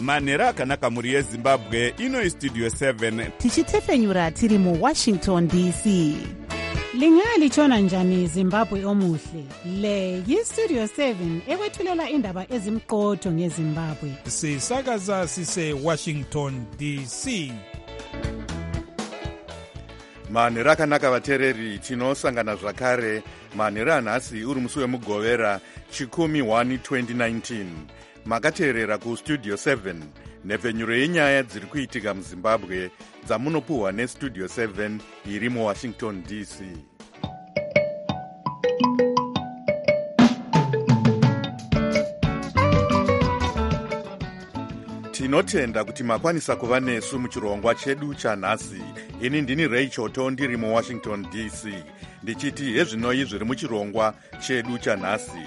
manhero akanaka mhuri yezimbabwe. Ino istudio 7 tichitefenyura tiri muwashington dc. Lingalitshona njani Zimbabwe omuhle? Le yistudio 7 ekwethulela indaba ezimqotho ngeZimbabwe. Sisakaza sise Washington DC. manhero akanaka vateereri, tinosangana zvakare manhero anhasi uri musi wemugovera 10/1 2019. makateerera kustudio 7 nhepfenyuro yenyaya dziri kuitika muzimbabwe dzamunopuhwa nestudio 7 iri muwashington dc. tinotenda kuti makwanisa kuva nesu muchirongwa chedu chanhasi. ini ndini Rachel ndiri muwashington dc ndichiti hezvinoi zviri muchirongwa chedu chanhasi.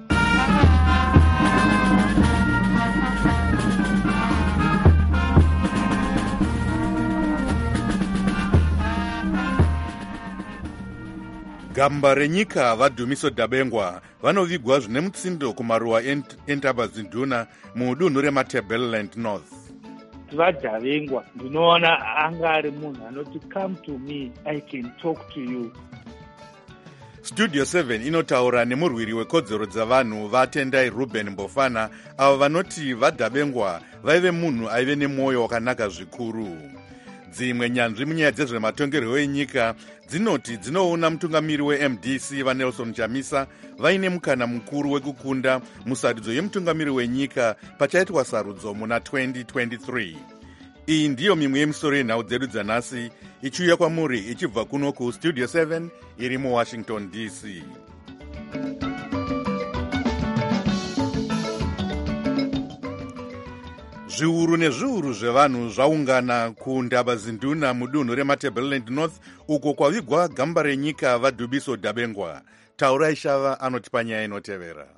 gamba renyika vadhumiso Dabengwa vanovigwa zvine mutsindo kumaruwa entabazinduna mudunhu rematabeleland north. vadhabengwa ndinoona anga ari munhu anoti come to me I can talk to you. studio 7 inotaura nemurwiri wekodzero dzavanhu vatendai Ruben Mbofana avo vanoti vadhabengwa vaive munhu aive nemwoyo wakanaka zvikuru. dzimwe nyanzvi munyaya dzezvematongerwo enyika dzinoti dzinoona mutungamiri weMDC vaNelson Chamisa vaine mukana mukuru wekukunda musarudzo yemutungamiri wenyika pachaitwa sarudzo muna 2023. iyi ndiyo mimwe yemisoro yenhau dzedu dzanhasi ichiuya kwamuri ichibva kuno kustudio 7 iri muwashington dc. zviuru nezviuru zvevanhu zvaungana kundabazinduna mudunhu rematabeleland north uko kwavigwa gamba renyika vadhubiso Dabengwa. taurai shava anoti panyaya inotevera.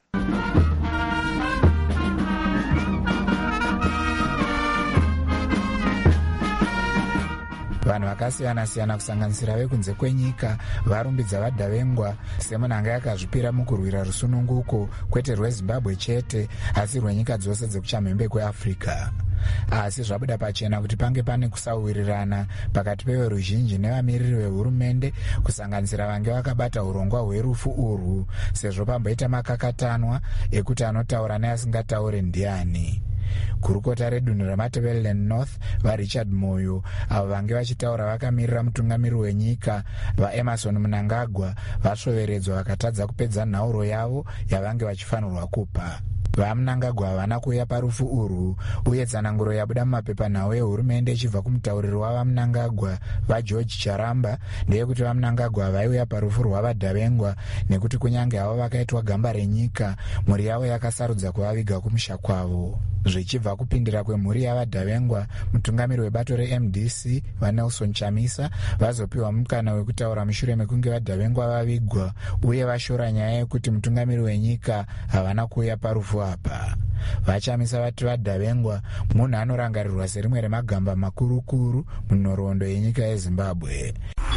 vanhu vakasiyana-siyana kusanganisira vekunze kwenyika varumbidza vadhabengwa semunhanga yakazvipira mukurwira rusununguko kwete rwezimbabwe chete asi rwenyika dzose dzekuchamhembe kweafrica. asi zvabuda pachena kuti pange pane kusawirirana pakati peveruzhinji nevamiriri vehurumende kusanganisira vange vakabata urongwa hwerufu urwu sezvo pamboita makakatanwa ekuti anotaura neasingataure ndiani. kurukota redunhu rematabeleland north vaRichard Moyo avo vange vachitaura vakamirira mutungamiri wenyika vaEmerson Mnangagwa vasvoveredzwa vakatadza kupedza nhauro yavo yavange vachifanirwa kupa. vaMnangagwa havana kuuya parufu urwu uye tsananguro yabuda mumapepanhau ehurumende ichibva kumutauriri wavaMnangagwa vaGeorge Charamba ndeyekuti vaMnangagwa vaiuya parufu rwavadhabengwa nekuti kunyange havo vakaitwa gamba renyika mhuri yavo yakasarudza kuvaviga kumusha kwavo. zvichibva kupindira kwemhuri yavadhabengwa mutungamiri webato reMDC vaNelson Chamisa vazopiwa mukana wekutaura mushure mekunge vadhabengwa vavigwa uye vashora nyaya yekuti mutungamiri wenyika havana kuuya parufu apa. vachamisa vati vadhabengwa munhu anorangarirwa serimwe remagamba makurukuru munhoroondo yenyika yezimbabwe.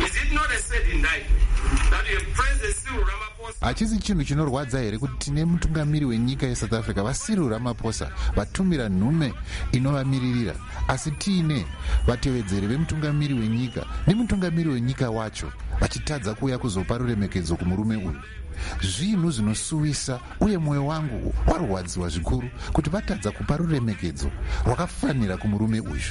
hachisi chinhu chinorwadza here kuti tine mutungamiri wenyika yeSouth Africa vaCyril Ramaphosa vatumira nhume inovamiririra asi tiine vatevedzeri vemutungamiri wenyika nemutungamiri wenyika wacho vachitadza kuuya kuzopa ruremekedzo kumurume uyu. zvinhu zvinosuwisa uye mwoyo wangu warwadziwa zvikuru kuti vatadza kupa ruremekedzo rwakafanira kumurume uyu.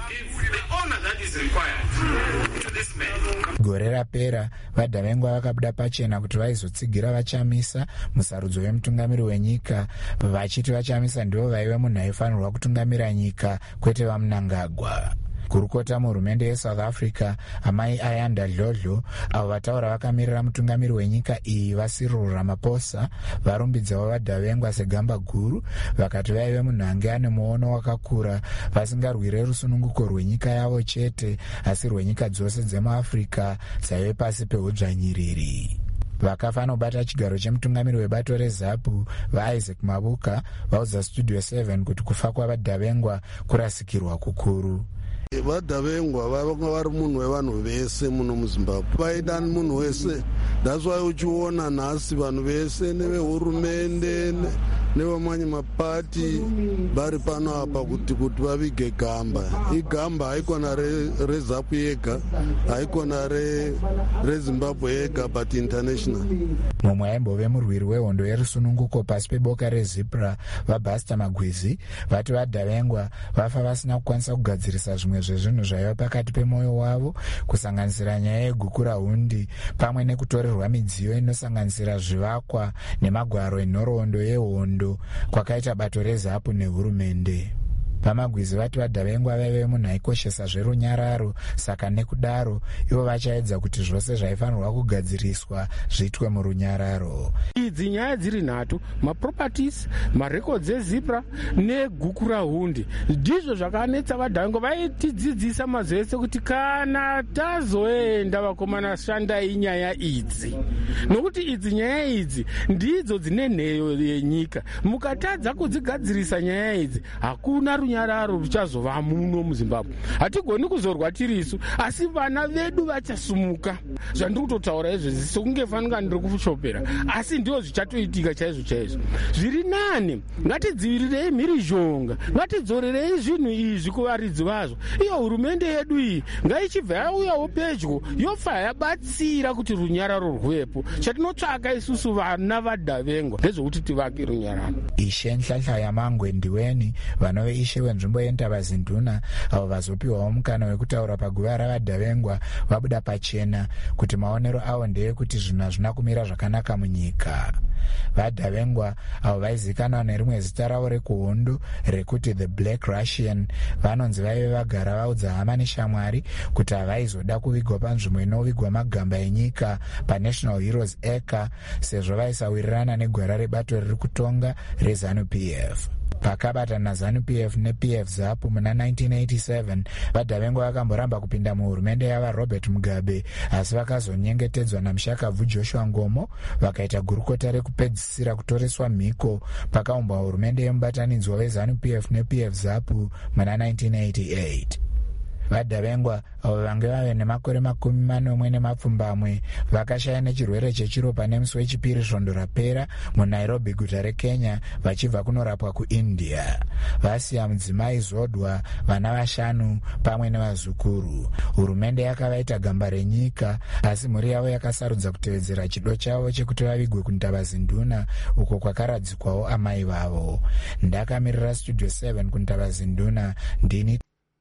gore rapera vadhabengwa vakabuda pachena kuti vaizotsigira vachamisa musarudzo wemutungamiri wenyika vachiti vachamisa ndivo vaive munhu aifanirwa kutungamira nyika kwete vaMnangagwa. kurukota muhurumende yeSouth Africa amai Ayanda Dlodlo avo vataura vakamirira mutungamiri wenyika iyi vaCyril Ramaphosa varumbidzawo vadhabengwa segamba guru vakati vaive munhu ange ane muono wakakura vasingarwire rusununguko rwenyika yavo chete asi rwenyika dzose dzemuAfrica dzaive pasi peudzvanyiriri. vakafanobata chigaro chemutungamiri webato reZAPU vaIsaac Mabuka vaudza studio 7 kuti kufa kwavadhabengwa kurasikirwa kukuru. vadhabengwa vanga vari munhu wevanhu vese muno muzimbabwe vaida munhu wese. that's why uchiona nhasi vanhu vese nevehurumende nevamanye mapati vari pano apa kuti vavige gamba. Igamba haikona reZAPU yega, haikona reZimbabwe yega, but international. mumwe aimbove murwiri wehondo yerusununguko pasi peboka rezipra vaBaster Magwizi vati vadhavengwa vafa vasina kukwanisa kugadzirisa zvimwe zvezvinhu zvaiva pakati pemwoyo wavo, kusanganisira nyaya yeguku rahundi pamwe nekutorerwa midziyo inosanganisira zvivakwa nemagwaro enhoroondo yehondo kwakaita bato reZAPU nehurumende. VaMagwizi vati vadhavengwa vaive munhu aikoshesa zverunyararo, saka nekudaro ivo vachaedza kuti zvose zvaifanirwa kugadziriswa zviitwe murunyararo. Idzi nyaya dziri nhatu, maproperties, marekodzi ezipra neguku rahundi, ndizvo zvakanetsa vadhavengwa. Vaitidzidzisa mazvese kuti kana tazoenda vakomana shandai nyaya idzi, nokuti idzi nyaya idzi ndidzo dzine nheyo yenyika. Mukatadza kudzigadzirisa nyaya idzi, hakuna runyararo ruchazova muno muZimbabwe. Hatigoni kuzorwa tirisu, asi vana vedu vachasumuka. Zvandiri kutotaura izvezvi sokunge fanika ndiri kushopera, asi ndiwo zvichatoitika chaizvo chaizvo. Zviri nani, ngatidzivirirei mhirizhonga, ngatidzorerei zvinhu izvi kuvaridzi vazvo. Iyo hurumende yedu iyi ngaichibva yauyawo pedyo yofa yabatsira kuti runyararo rwepo. Chatinotsvaka isusu vana vadhavengwa ndezvokuti tivake runyararo. Ishe Nhlahla Yamangwe Ndiweni, vanove ishe wenzvimbo yeNtabazinduna, avo vazopiwawo mukana wekutaura paguva ravadhavengwa, vabuda pachena kuti maonero avo ndeyekuti zvinhu hazvina kumira zvakanaka munyika. Vadhavengwa avo vaizikanwa nerimwe zita ravo rekuhondo rekuti the Black Russian vanonzi vaive vagara vaudza hama neshamwari kuti havaizoda kuvigwa panzvimbo inovigwa magamba enyika paNational Heroes Acre sezvo vaisawirirana negwara rebato riri kutonga reZANU-PF. Pakabatana naZANU-PF nePF ZAPU muna 1987, vadhavengwa vakamboramba kupinda muhurumende yava Robert Mugabe, asi vakazonyengetedzwa namushakabvu Joshua Ngomo, vakaita gurukota rekupedzisira kutoreswa mhiko pakaumbwa hurumende yemubatanidzwa weZANU-PF nePF ZAPU muna 1988. Vadhavengwa avo vange vave nemakore 40 vakashaya nechirwere chechiropa nemusi wechipiri svondo rapera muNairobi, guta reKenya, vachibva kunorapwa kuIndia. Vasiya mudzimai Zodwa, vana 5 pamwe nevazukuru. Hurumende yakavaita gamba renyika, asi mhuri yavo yakasarudza kutevedzera chido chavo chekuti vavigwe kuNtabazinduna, uko kwakaradzikwawo amai vavo. Ndakamirira Studio 7 kuNtabazinduna, ndini.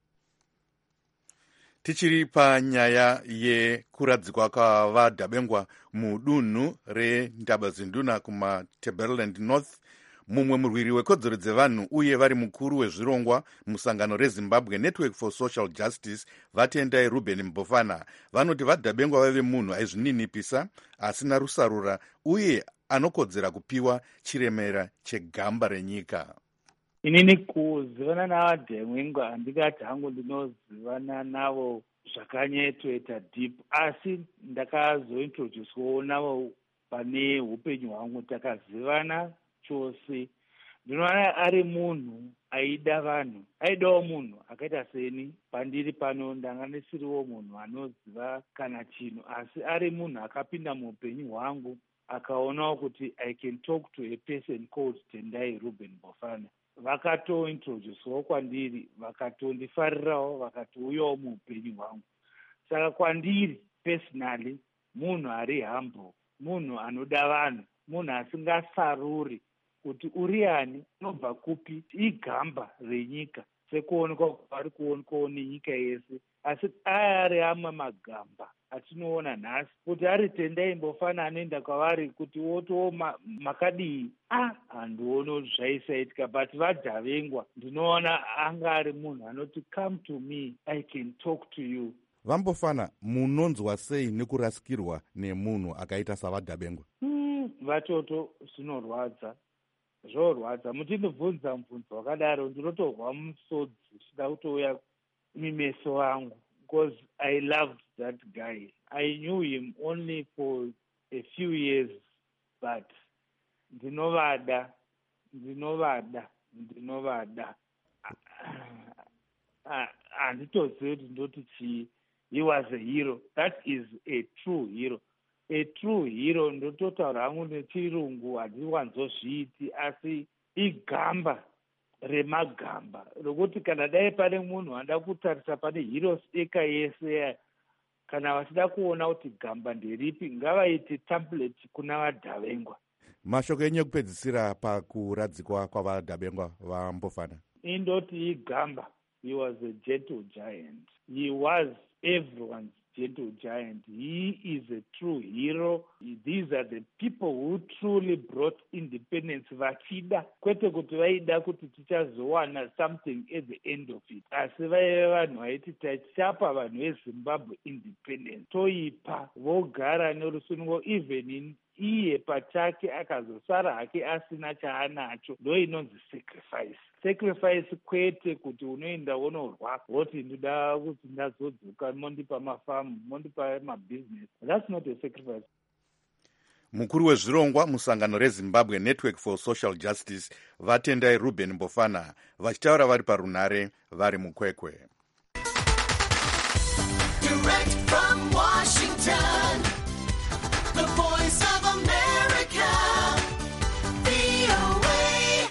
Tichiri panyaya yekuradzikwa kwavadhabengwa mudunhu reNtabazinduna kumaTeberland North, mumwe murwiri wekodzero dzevanhu uye vari mukuru wezvirongwa musangano reZimbabwe Network for Social Justice, Vatendai Ruben Mbofana, vanoti vadhabengwa vaive munhu aizvininipisa, asina rusarura uye anokodzera kupiwa chiremera chegamba renyika. Inini kuzivana navadhavengwa handikati hangu ndinozivana navo zvakanyetoita deep, asi ndakazointroducewawo navo pane upenyu hwangu, takazivana chose. Ndinoona ari munhu aida vanhu, aidawo munhu akaita seni. Pandiri pano ndanga ndisiriwo munhu anoziva kana chinhu, asi ari munhu akapinda muupenyu hwangu akaonawo kuti I can talk to a person called Tendai Ruben Mbofana. Vakatointroducewawo kwandiri, vakatondifarirawo, vakatouyawo muupenyu hwangu. Saka kwandiri personally, munhu ari humble, munhu anoda vanhu, munhu asingasaruri kuti uriani, unobva kupi, igamba renyika sekuonekwa vari kuonekwawo nenyika yese. Asi ari amwe magamba atinoona nhasi kuti ari Tendai Mbofana anoenda kwavari kuti wotowo makadii, handioni zvaisaitika. But vadhavengwa ndinoona anga ari munhu anoti come to me, I can talk to you. VaMbofana, munonzwa sei nekurasikirwa nemunhu akaita savadhabengwa? Vatoto zvinorwadza, zvorwadza. Mutindibvunza mubvunzo wakadaro ndinotorwa musodzi zvichida kutouya mimeso angu, because I loved that guy. I knew him only for a few years, but ndinovada. Handitozivi kuti ndoti chii. He was a hero. That is a true hero. A true hero, ndototaura hangu nechirungu handiwanzozviiti, asi igamba remagamba rokuti kana dai pane munhu anda kutarisa pane heroes eka yese kana vachida kuona kuti gamba nderipi ngavaite template kuna vadhavengwa. Mashoko enyu ekupedzisira pakuradzikwa kwavadhabengwa vaMbofana. Indoti igamba, he was a gentle giant. He was everyone's gentle giant. He is a true hero. These are the people who truly brought independence vachida kwete kuti vaida kuti tichazowana something at the end of it, asi vaive vanhu vaiti tachapa vanhu veZimbabwe independence, toipa vogara nerusunungo. Even iye pachake akazosara hake asina chaanacho, ndo inonzi sacrifice kwete kuti unoenda wonorwa woti ndoda kuti ndazodzoka mondipa mafamu mondipa mabusiness. That's not a sacrifice. Mukuru wezvirongwa musangano reZimbabwe Network for Social Justice vatendai Ruben Mbofana vachitaura vari parunare vari mukwekwe. Direct from Washington, the voice of America, VOA.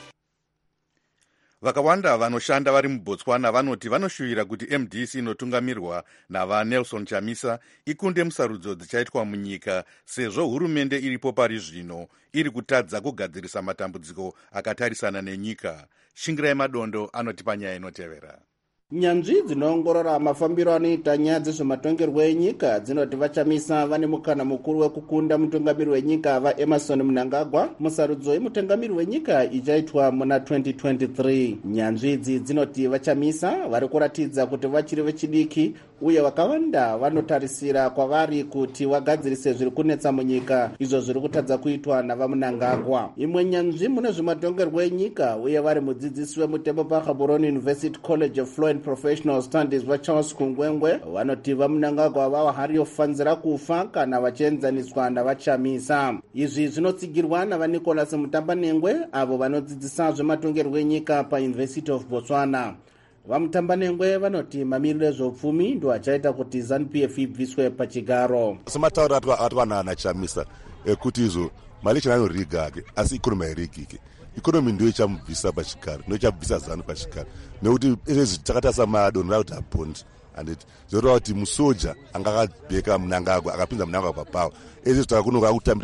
Vakawanda vanoshanda vari muBotswana vanoti vanoshuvira kuti MDC inotungamirwa navaNelson Chamisa ikunde musarudzo dzichaitwa munyika sezvo hurumende iripo pari zvino iri kutadza kugadzirisa matambudziko akatarisana nenyika. Shingirai Madondo anotipa nyaya inotevera. Nyanzvi dzinoongorora mafambiro anoita nyaya dzezvematongerwo enyika dzinoti vachamisa vane mukana mukuru wekukunda mutungamiri wenyika vaEmerson Mnangagwa musarudzo yemutungamiri wenyika ichaitwa muna 2023. Nyanzvi idzi dzinoti vachamisa vari kuratidza kuti vachiri vechidiki uye vakawanda vanotarisira kwavari kuti vagadzirise zviri kunetsa munyika izvo zviri kutadza kuitwa navaMnangagwa. Imwe nyanzvi mune zvematongerwo enyika uye vari mudzidzisi wemutembo paGaborone University College of Law and Professional Studies vaCharles Kungwengwe vanoti vaMnangagwa vava hari yofanzira kufa kana vachienzaniswa navachamisa. Izvi zvinotsigirwa navaNicholas Mutambanengwe avo vanodzidzisa zvematongerwo enyika paUniversity of Botswana. Vamutambanengwe vanoti mamiriro ezveupfumi ndo achaita kuti ZANU-PF ibviswe pachigaro. Sematauro atwana Chamisa ekuti izvo mali chinanorhiga ake asi ikonomi hairigike. Ikonomi ndio ichamubvisa pachigaro, ndio ichabvisa ZANU pachigaro. Nekuti izvi takatasa madonhora kuti apondi anditi zvoreva kuti musoja anga akabheka Mnangagwa akapinza Mnangagwa papawa izvi takakunoka kutambira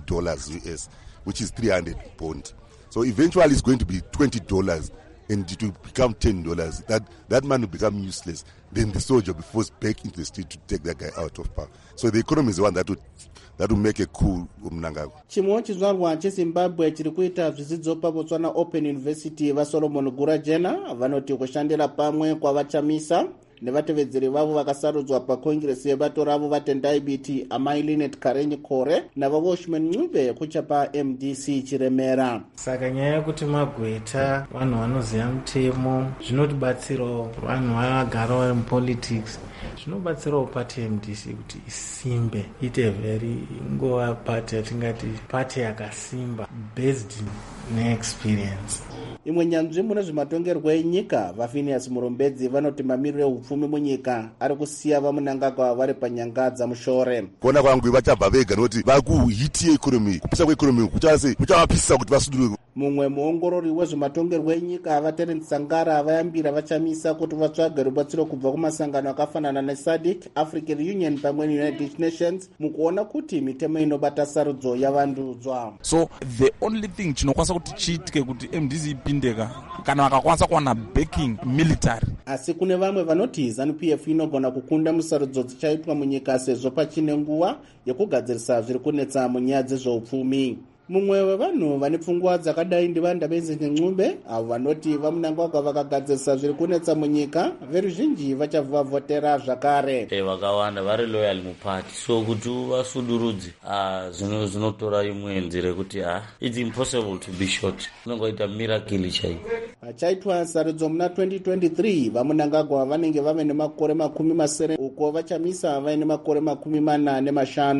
$50 US which is 300 pound. So eventually it's going to be $20 and it will become $10. That man will become useless. Then the soldier will be forced back into the street to take that guy out of power. So the economy is the one that will make a coup Mnangagwa. Chimwe chizvarwa cheZimbabwe chiri kuita zvidzidzo paBotswana Open University vaSolomon Gurajena vanoti kushandira pamwe kwavachamisa nevatevedzeri vavo vakasarudzwa pakongresi yebato ravo vatendai biti Amai Linet Karenyi Kore navaWashman Ncube kuchapa MDC Chiremera. Saka nyaya yekuti magweta vanhu vanoziva mutemo zvinotibatsirawo vanhu vagara vari mupolitics zvinobatsirawo pati MDC kuti isimbe ite very ingova pati yatingati pati yakasimba based neexperience. Imwe nyanzvi mune zvematongerwo enyika vaPhineas Murombedzi vanoti mamiriro eupfumi munyika ari kusiya vaMnangagwa vari panyanga dzamushore. Kuona kwangu vachabva vega nekuti vakuhiti yeikonomi kupisa kweikonomi kuchavapisa kuti vasudurwe. Mumwe muongorori wezvematongerwo enyika vaTerence Sangara vayambira vachamisa kuti vatsvage rubatsiro kubva kumasangano akafanana neSADC, African Union pamwe neUnited Nations mukuona kuti mitemo inobata sarudzo yavandudzwa. So the only thing chinokwanisa kuti chiitike kuti MDC ipindeka kana vakakwanisa kuwana backing military. Asi kune vamwe vanoti ZANU-PF inogona kukunda musarudzo dzichaitwa munyika sezvo pachine nguva yekugadzirisa zviri kunetsa munyaya dzezveupfumi. Mumwe wevanhu vane pfungwa dzakadai ndivaNdabenzeni Ncube avo vanoti vaMnangagwa vakagadzirisa zviri kunetsa munyika veruzhinji vachabva votera zvakare. Vakawanda vari loyal mupati so kuti vasudurudze zvinotora imwe nzira kuti it's impossible to be short. Unongoita miracle chai. Pachaitwa sarudzo muna 2023 vaMnangagwa vanenge vave nemakore 70 uko vachamisa vaine makore 45.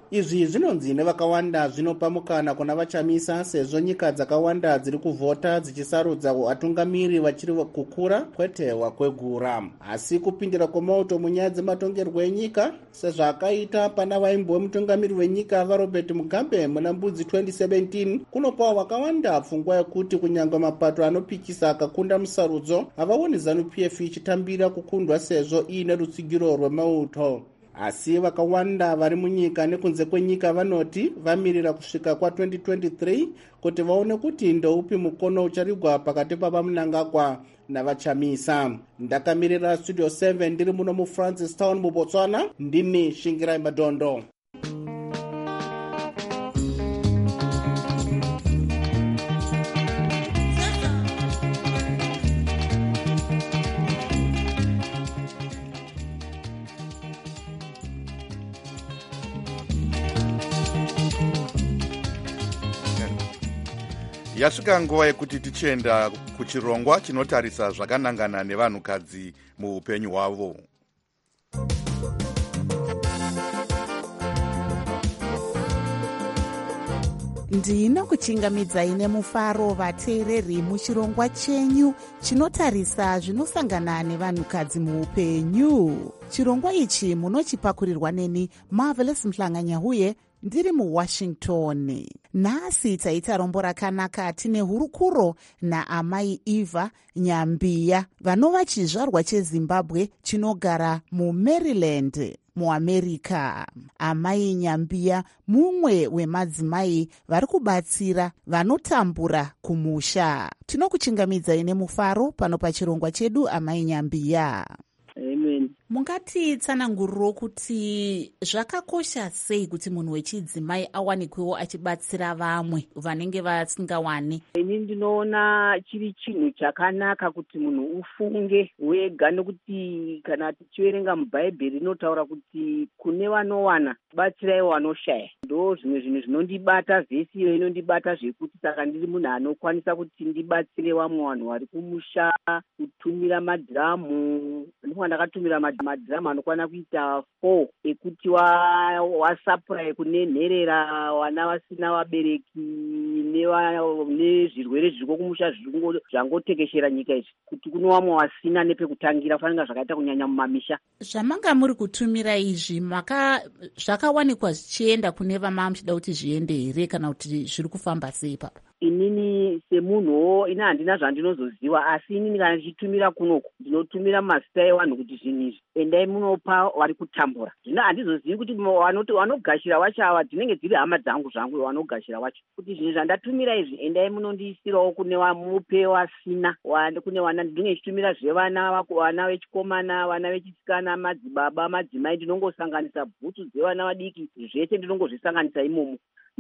izvi zvinonzi nevakawanda zvinopa mukana kuna vachamisa sezvo nyika dzakawanda dziri kuvhota dzichisarudza vatungamiri vachiri kukura kwete wakwegura. Asi kupindira kwemauto munyaya dzematongerwo enyika sezvaakaita pana vaimbove mutungamiri wenyika vaRobert Mugabe muna Mbudzi 2017 kunopawo vakawanda pfungwa yekuti kunyange mapato anopikisa akakunda musarudzo havaoni ZANU-PF ichitambira kukundwa sezvo iine rutsigiro rwemauto. Asi vakawanda vari munyika nekunze kwenyika vanoti vamirira kusvika kwa2023 kuti vaone kuti ndoupi mukono ucharigwa pakati pavaMnangagwa navachamisa. Ndakamirira Studio 7 ndiri muno muFrancistown muBotswana, ndini Shingirai Madondo. Yasvika nguva yekuti tichienda kuchirongwa chinotarisa zvakanangana nevanhukadzi muupenyu hwavo. Ndinokuchingamidzai nemufaro vateereri muchirongwa chenyu chinotarisa zvinosangana nevanhukadzi muupenyu. Chirongwa ichi munochipakurirwa neni Marvelous Mhlanganyahuye ndiri muWashington. Nhasi taita rombo rakanaka tine hurukuro naamai Eva Nyambiya vanova chizvarwa cheZimbabwe chinogara muMaryland muAmerica. Amai Nyambiya mumwe wemadzimai vari kubatsira vanotambura kumusha. Tinokuchingamidzai nemufaro pano pachirongwa chedu amai Nyambiya. Amen. Mungatitsananguriro kuti zvakakosha sei kuti munhu wechidzimai awanikwewo achibatsira vamwe vanenge vasingawani? Ini ndinoona chiri chinhu chakanaka kuti munhu ufunge wega, nekuti kana tichiverenga mubhaibheri inotaura kuti kune vanowana batsirai vanoshaya. Ndo zvimwe zvinhu zvinondibata, vhesi iyo inondibata zvekuti saka ndiri munhu anokwanisa kuti ndibatsire vamwe vanhu vari kumusha, kutumira madhiramu. Ndakatumira madhiramu anokwana kuita 4 ekuti wasapurai kunenherera vana vasina vabereki nezvirwere zviriko kumusha zvangotekeshera nyika izvi, kuti kuno vamwe vasina nepekutangira fanira zvakaita kunyanya mumamisha. Zvamanga muri kutumira izvi zvakawanikwa zvichienda kune vamama muchida kuti zviende here kana kuti zviri kufamba sei papa? Inini semunhuwo ina handina zvandinozoziva, asi inini kana ndichitumira kunoku ndinotumira mazita evanhu kuti zvinhu izvi endai munopa vari kutambura. Zvino handizozivi kuti vanogashira wacho ava dzinenge dziri hama dzangu zvangu vanogashira wacho, kuti zvinhu zvandatumira izvi endai munondiisirawo kune mupe vasina, kune vana ndinenge ndichitumira zvevana, vana vechikomana, vana vechisikana, madzibaba, madzimai. Ndinongosanganisa bhutsu dzevana vadiki, zvese ndinongozvisanganisa imomo.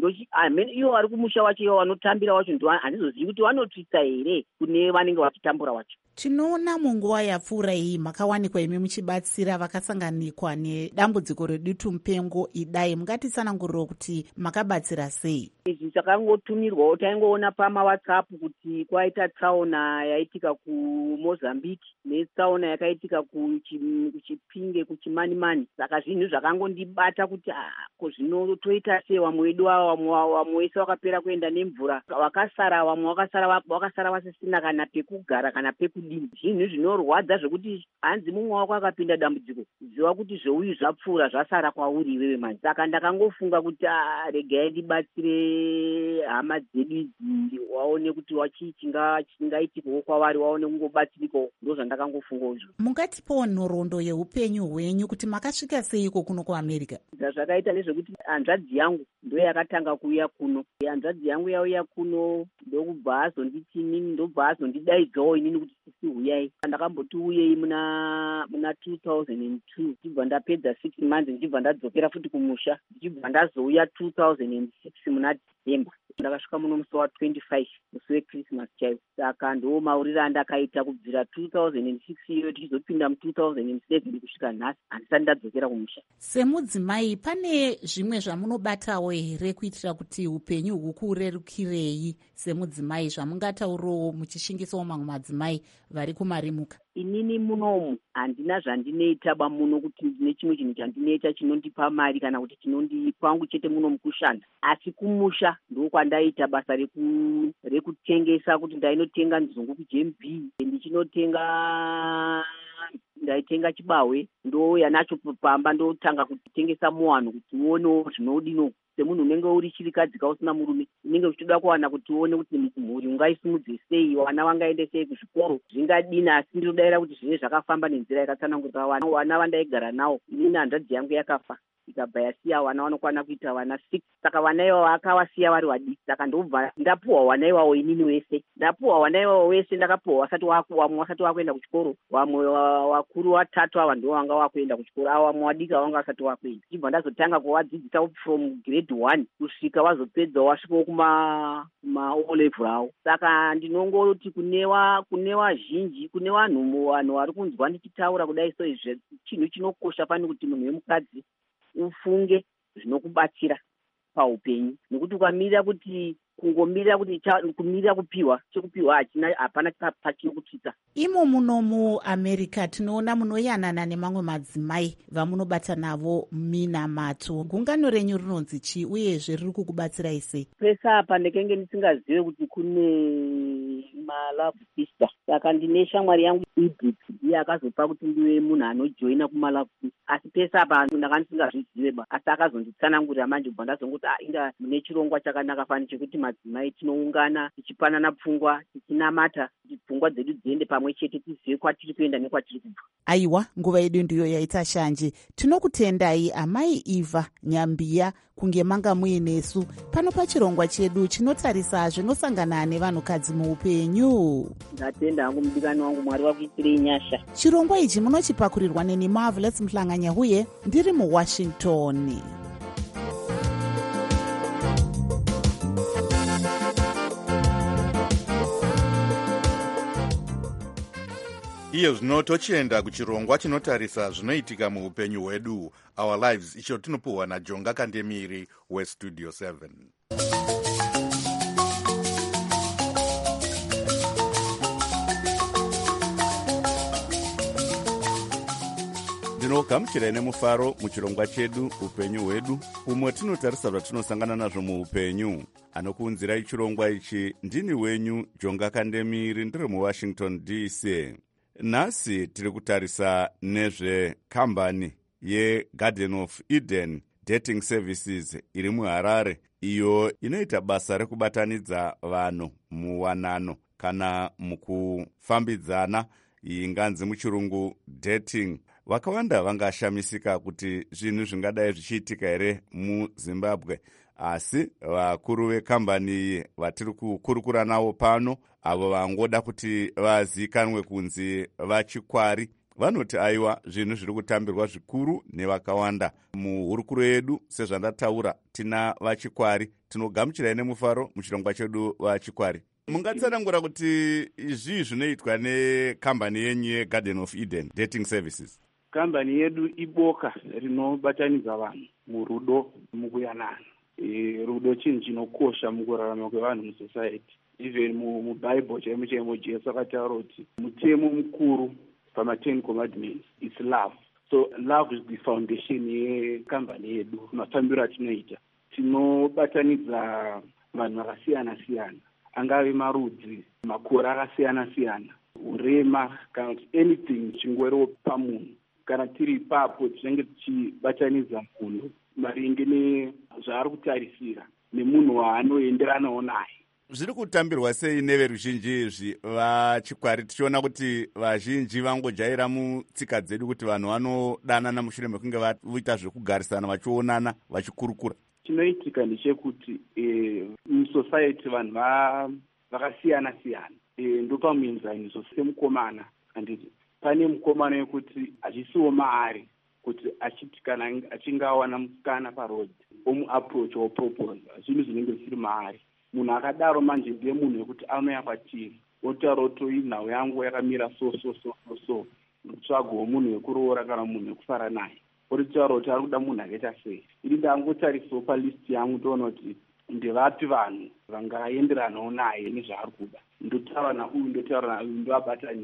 Ivo vari kumusha wacho, ivo vanotambira wacho, handizozivi kuti vanotsvitsa here kune vanenge vachitambura wacho. Tinoona munguva yapfuura iyi makawanikwa imi muchibatsira vakasanganikwa nedambudziko redutu mupengo idai. Mungatitsananguriro kuti makabatsira sei? Izvi takangotumirwawo, taingoona pamaWhatsApp kuti kwaita tsaona yaitika kuMozambique netsaona yakaitika kuChipinge, kuChimanimani. Saka zvinhu zvakangondibata kuti zvino toita sei, vamwe wedu vamwe wese wakapera kuenda nemvura, vakasara vamwe vakasara vasisina kana pekugara kana pekudini. Zvinhu zvinorwadza zvekuti hanzi mumwe wako akapinda dambudziko, ziva kuti zveuyu zvapfuura zvasara kwauri iwewe manje. Saka ndakangofunga kuti regai ndibatsire hama dzedu idzi, waone kuti chingaitikawo kwavari, waone kungobatsirikawo. Ndo zvandakangofunga izvo. Mungatipawo nhoroondo yeupenyu hwenyu kuti makasvika seiko kuno kuAmerica? Zvakaita nezvekuti hanzvadzi yangu ndo yakatanga kuuya kuno. Hanzvadzi yangu yauya kuno ndokubva azonditi inini, ndobva azondidaidzawo inini kuti uyai. Ndakamboti uyei muna 2002, ndichibva ndapedza 6 months, ndichibva ndadzokera futi kumusha, ndichibva ndazouya 2006 muna December. Ndakasvika muno musi wa25 musi weChristmas chaiwo. Saka ndo mauriro andakaita kubvira 2006 iyo tichizopinda mu2007 kusvika nhasi handisati ndadzokera kumusha. Semudzimai pane zvimwe zvamunobatawo here kuitira kuti upenyu hukurerukirei semudzimai, zvamungataurawo muchishingisawo mamwe madzimai vari kumarimuka? inini munomu handina zvandinoitaba muno kuti ndine chimwe chinhu chandinoita chinondipa mari kana kuti chinondikwangu chete munomu kushanda, asi kumusha ndokwandaita basa rekutengesa, kuti ndainotenga nzungu kuJMB, ndaitenga chibahwe, ndouya nacho pamba ndotanga kutengesa muwanhu kuti uonewo zvinodino. Semunhu unenge uri chirikadzi usina murume, unenge uchitoda kuwana kuti uone kuti mhuri ungaisimudze sei, vana vangaende sei kuzvikoro, zvingadini. Asi ndinodavira kuti zvive zvakafamba nenzira yakatsanangurika. Vana vandaigara nawo, inini hanzvadzi yangu yakafa, ikabva yasiya vana vanokwana kuita vana 6. Saka vana ivavo akavasiya vari vadiki. Saka ndobva ndapuhwa vana ivavo inini wese. Ndapuhwa vana ivavo wese, ndakapuhwa vamwe vasati vakuenda kuchikoro, vamwe vakuru 3 ava ndivo vanga vakuenda kuchikoro, avo vamwe vadiki vanga vasati vakuenda. Ndibva ndazotanga kuvadzidzisa from grade 1 kusvika vazopedza vasvikawo kuma O level avo. Saka ndinongoti kune vazhinji, kune vanhu vari kunzwa ndichitaura kudai so, izvi chinhu chinokosha pani kuti munhu wemukadzi ufunge zvinokubatsira paupenyu, nekuti ukamirira kuti kungomirira kuti kumirira kupiwa, chekupiwa hapana pachinokutsvitsa. Imo muno muAmerica tinoona munoyanana nemamwe madzimai vamunobata navo minamato. Gungano renyu rinonzi chii uyezve riri kukubatsirai sei? Pesa apa ndekenge ndisingazive kuti kune malove sister. Saka ndine shamwari yangu Edith, iye akazopa kuti ndiwe munhu anojoina kumalove sister. Asi pesa apa ndakandisingazvizive ba, asi akazonditsanangurira manje kubva ndazongoti inga mune chirongwa chakanaka fani chekuti madzimai tinoungana tichipanana pfungwa, tichinamata kuti pfungwa dzedu dziende pamwe chete, tizive kwatiri kuenda nekwatiri kubva. Aiwa, nguva yedu ndiyo yaita shanje. Tinokutendai amai Eva Nyambiya kunge manga muinesu pano pachirongwa chedu chinotarisa zvinosangana nevanhukadzi muupenyu. Ndatenda hangu mudikani wangu, Mwari wakuitirei nyasha. Chirongwa ichi munochipakurirwa neni Marvelous Mhlanganya huye ndiri muWashington. Iyo zvino tochienda kuchirongwa chinotarisa zvinoitika muupenyu hwedu, Our Lives, icho tinopuhwa naJonga Kandemiri weStudio 7. ndinogamuchirai nemufaro muchirongwa chedu upenyu hwedu, umwe tinotarisa zvatinosangana nazvo muupenyu. Anokuunzirai chirongwa ichi ndini wenyu Jonga Kandemiri, ndiri muWashington DC. Nhasi tiri kutarisa nezvekambani yeGarden of Eden Dating Services iri muHarare, iyo inoita basa rekubatanidza vanhu muwanano kana mukufambidzana, inganzi muchirungu dating. Vakawanda vangashamisika kuti zvinhu zvingadai zvichiitika here muZimbabwe, asi vakuru vekambani iyi vatiri kukurukura navo pano, avo vangoda kuti vazikanwe kunzi vachikwari, vanoti aiwa zvinhu zviri kutambirwa zvikuru nevakawanda muhurukuro yedu. Sezvandataura, tina vachikwari. Tinogamuchirai nemufaro muchirongwa chedu vachikwari. Mungatsanangura kuti izvi zvinoitwa nekambani yenyu yeGarden of Eden Dating Services? Kambani yedu iboka rinobatanidza vanhu murudo, mukuyanana. Rudo chinhu chinokosha mukurarama kwevanhu musociety. Even mubhaibheri chaimo Jesu akataura kuti mutemo mukuru pama10 commandments it's love. So love is the foundation yekambani yedu. Mafambiro atinoita, tinobatanidza vanhu vakasiyana siyana, angave marudzi, makore akasiyana siyana, urema, kana kuti anything chingwero pamunhu. Kana tiri ipapo tinenge tichibatanidza munhu maringe nezvaari kutarisira nemunhu waanoenderanawo naye. Zviri kutambirwa sei neveruzhinji izvi vachikwari, tichiona kuti vazhinji vangojaira mutsika dzedu kuti vanhu vanodanana mushure mekunge vaita zvekugarisana, vachionana, vachikurukura? Chinoitika ndechekuti musociety vanhu vakasiyana siyana, ndopamuenzaniso semukomana handiti. Pane mukomana wekuti achisiwo maari kuti achiti kana achinge awana musikana parodhi omuapproach opropose, zvinhu zvinenge zvisiri maari. Munhu akadaro manje ndiye munhu wekuti anouya kwatiri otaura kuti nhau yangu yakamira so mutsvago womunhu wekuroora kana munhu wekufara naye, oritaura kuti ari kuda munhu akaita sei. Ini ndangotarisawo palist yangu ndoona kuti ndevapi vanhu vangaenderanawo naye nezvaari kuda, ndotaura nauyu ndotaura nauyu, ndoabatanidza.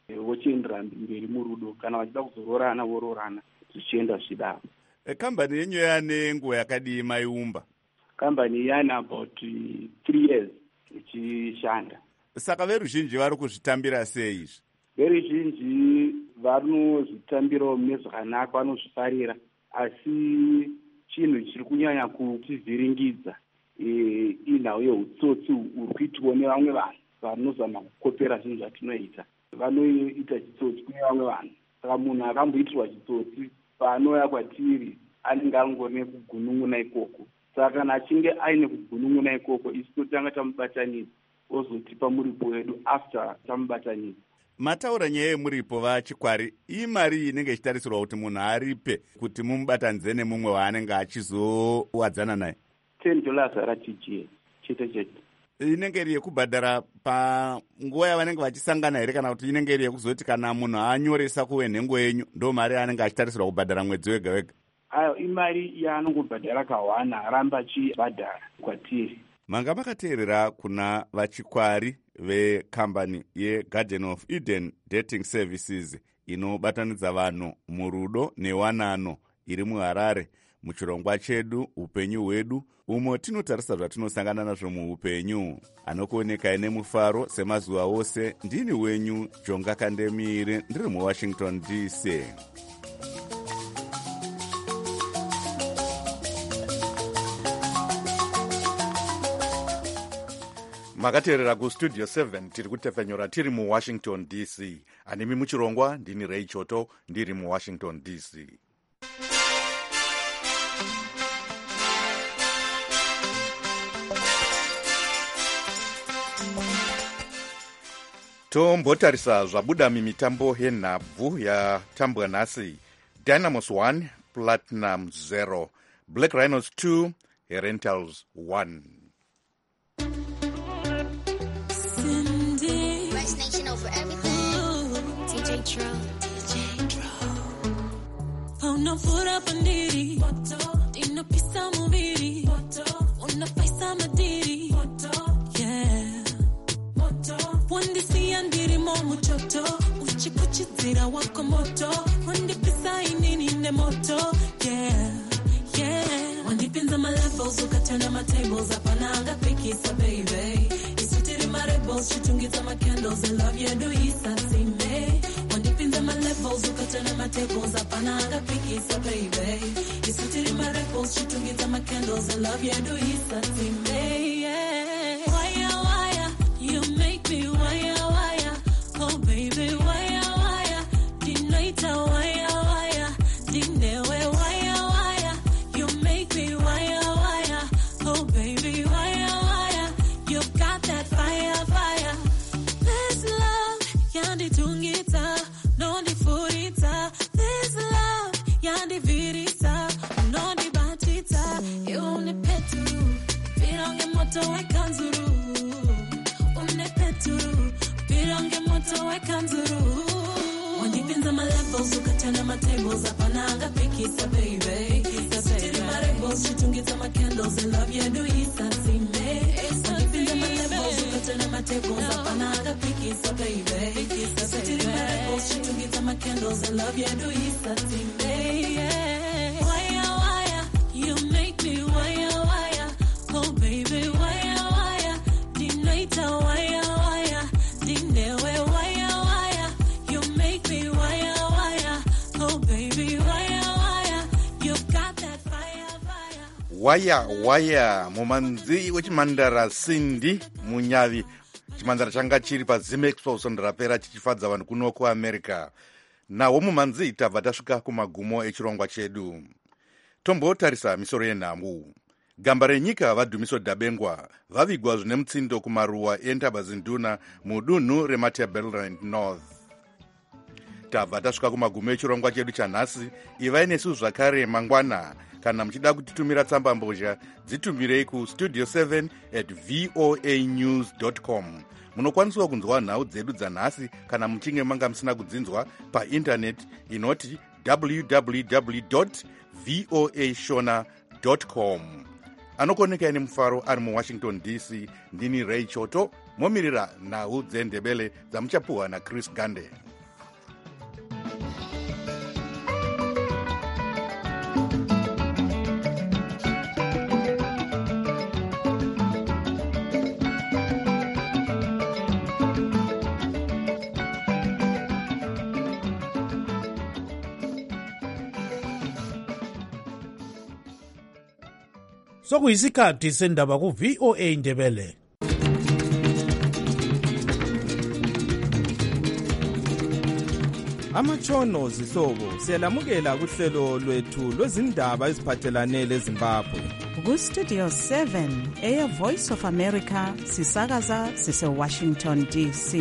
vochiendera mberi murudo. Kana vachida kuzororana vororana zvichienda zvidaro. Kambani yenyu yane nguva yakadii maiumba? Kambani yana about 3 years ichishanda. Saka veruzhinji vari kuzvitambira sei izvi? Veruzhinji vanozvitambirawo mune zvakanaka, vanozvifarira, asi chinhu chiri kunyanya kutivhiringidza inhau yeutsotsi uri kuitwa nevamwe vanhu vanozama kukopera zvinhu zvatinoita. Vanoita chitsotsi kune vamwe vanhu. Saka munhu akamboitirwa chitsotsi paanouya kwatiri anenge angori nekugunun'una ikoko. Saka kana achinge aine kugunun'una ikoko, isi totanga tamubatanidza ozotipa muripo wedu after tamubatanidza. Mataura nyaya yemuripo vachikwari, imari inenge ichitarisirwa kuti munhu aripe kuti mumubatanidze nemumwe waanenge achizowadzana naye? $10 RTGS chete chete. Inenge iri yekubhadhara panguva yavanenge vachisangana here, kana kuti inenge iri yekuzoti kana munhu anyoresa kuwenhengo yenyu ndo mari anenge achitarisirwa kubhadhara mwedzi wega wega? Imari yaanongobhadhara kawana aramba achibhadhara kwatiri. Manga makateerera kuna vachikwari vekambani yeGarden of Eden Dating Services inobatanidza vanhu murudo newanano iri muHarare, muchirongwa chedu upenyu hwedu, umo tinotarisa zvatinosangana nazvo muupenyu. Anokuonekai nemufaro semazuva ose, ndini wenyu Jonga Kandemire, ndiri muWashington DC. makateerera kustudio 7 tiri kutefenyura tiri muWashington DC. Animi muchirongwa ndini Ray Choto, ndiri muWashington DC. tombotarisa zvabuda mimitambo yenhabvu yatambwa nhasi. Dynamos 1 Platinum 0, Black Rhinos 2 Herentals 1. Unafura pandiri, inapisa muviri, unapaisa madiri, yeah. Wandisi andiri momu choto, uchikuchizira wako moto, wandipisa inini ne moto, yeah, yeah. Wandipinza my levels, ukatana my tables, apananga pikisa baby. Isutiri my rebels, chitungita my candles, and love you do isa sime. Wandipinza my levels, ukatana my tables, apananga pikisa baby. Isutiri my rebels, chitungita my candles, and love you do isa sime, yeah. Wire, you make me wire, oh baby, wire, dinaita wire, dinewe wire, you make me wire, oh baby, wire, you got that fire. This love, yandi tungita, no di furita. This love, yandi virita, no di batita. You only peturu, virange moto we kanzuru. Pirange moto we kanzuru. Wandipinza my levels, ukatana my tables, apananga pikisa baby. Isutiri my rebels, chitungita my candles, and love you do isa sime. Wandipinza my levels, ukatana my tables, apananga pikisa baby. Isutiri my rebels, chitungita my candles, and love you do isa sime, yeah. Wire, you make me wire, oh baby, wire, dinaita wire. Waya mumanzi wechimandara Cindy Munyavi. Chimandara changa chiri paZim Expo ndapera chichifadza vanhu kuno kuAmerica. Nawo mumanzi tabva tasvika kumagumo echirongwa chedu. Tombotarisa misoro yenhambwe. Gamba renyika vadhumiso Dabengwa vavigwa zvine mutsindo kumaruwa eNtabazinduna mudunhu reMatabeleland North. Tabva tasvika kumagumo echirongwa chedu chanhasi. Ivai nesu zvakare mangwana. Kana muchida kutitumira tsamba mbozha, dzitumirei kustudio 7@voanews.com. Munokwaniswa kunzwa nhau dzedu dzanhasi kana muchinge manga musina kudzinzwa painternet inoti www.voashona.com. Anokoneka ine mufaro ari muWashington DC, ndini Ray Choto, momirira nhau dzendebele dzamuchapuhwa naChris Gande. sokuyisikhathi sendaba ku-VOA Ndebele. Amatshono zihlobo siyalamukela kuhlelo lwethu lwezindaba eziphathelane leZimbabwe. Ku-Studio 7 Air Voice of America sisakaza sise-Washington DC.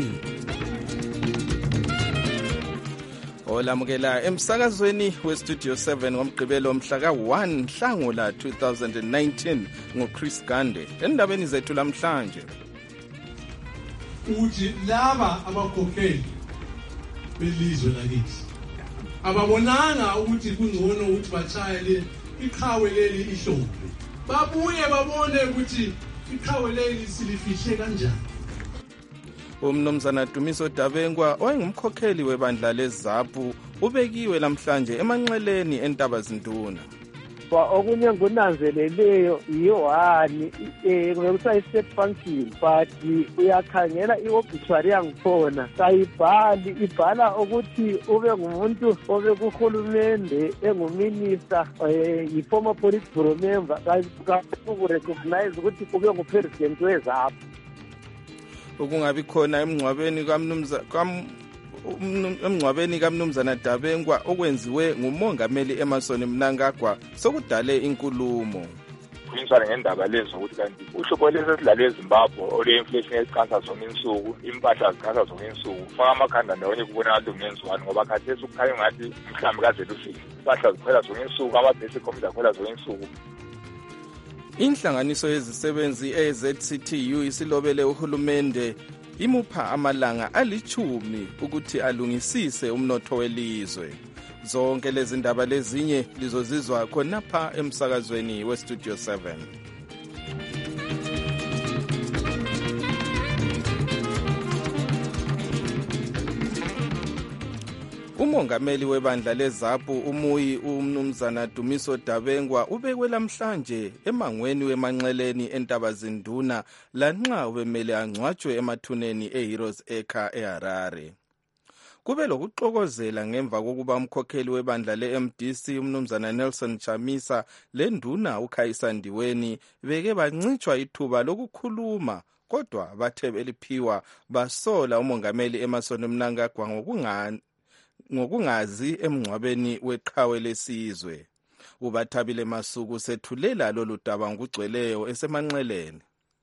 Olamukela emsakazweni we-Studio 7 ngomgqibelo mhla ka-1 Nhlangula 2019 nguChris Gande. Endabeni zethu lamhlanje uthi laba abakhokheli belizwe lakithi ababonanga ukuthi kungcono ukuthi bachayele iqhawe leli ihlombe, babuye babone ukuthi iqhawe leli silifihle kanjani. Umnumzana Dumiso Dabengwa owayengumkhokheli webandla leZAPU ubekiwe namhlanje emanxeleni eNtabazinduna. Okunye ngunanzeleleyo yiwani kuthiwa i-state function, but uyakhangela i-obituary yangikhona kayibhali, ibhala ukuthi ube ngumuntu obekuhulumende enguminister, yi-former politburo member, kakurecognize ukuthi ube ngupresident weZAPU. Ukungabi khona emngcwabeni kaMnumzana Dabengwa okwenziwe ngumongameli Emmerson Mnangagwa sokudale inkulumo. Kuyinsana ngendaba lezo ukuthi kanti uhlupho lesi esidlalwe eZimbabwe ole-inflation eziqansa zonke insuku, impahla ziqansa zonke insuku, faka amakhanda ndawonye kubonakala kungenziwani ngoba khathesi kukhanya ngathi mhlawumbe kaze lufike. Impahla zikhwela zonke insuku, amabhesi ekhombiza akhwela zonke insuku. Inhlanganiso yezisebenzi eZCTU isilobele uhulumende imupha amalanga ali10 ukuthi alungisise umnotho welizwe. Zonke lezi ndaba lezinye lizozizwa khonapha emsakazweni weStudio 7. Umongameli webandla leZAPU umuyi umnumzana Dumiso Dabengwa ubekwe lamhlanje emangweni wemanxeleni eNtabazinduna lanxa ubemele angcwatshwe emathuneni eHeroes Acre eHarare. Kube lokuxokozela ngemva kokuba umkhokheli webandla leMDC umnumzana Nelson Chamisa lenduna uKhayisa Ndiweni beke bancitshwa ithuba lokukhuluma, kodwa bathe beliphiwa basola umongameli Emmerson Mnangagwa ngokungazi emngcwabeni weqhawe lesizwe. Ubathabile Masuku sethulela lolu daba ngugcweleyo esemanxeleni.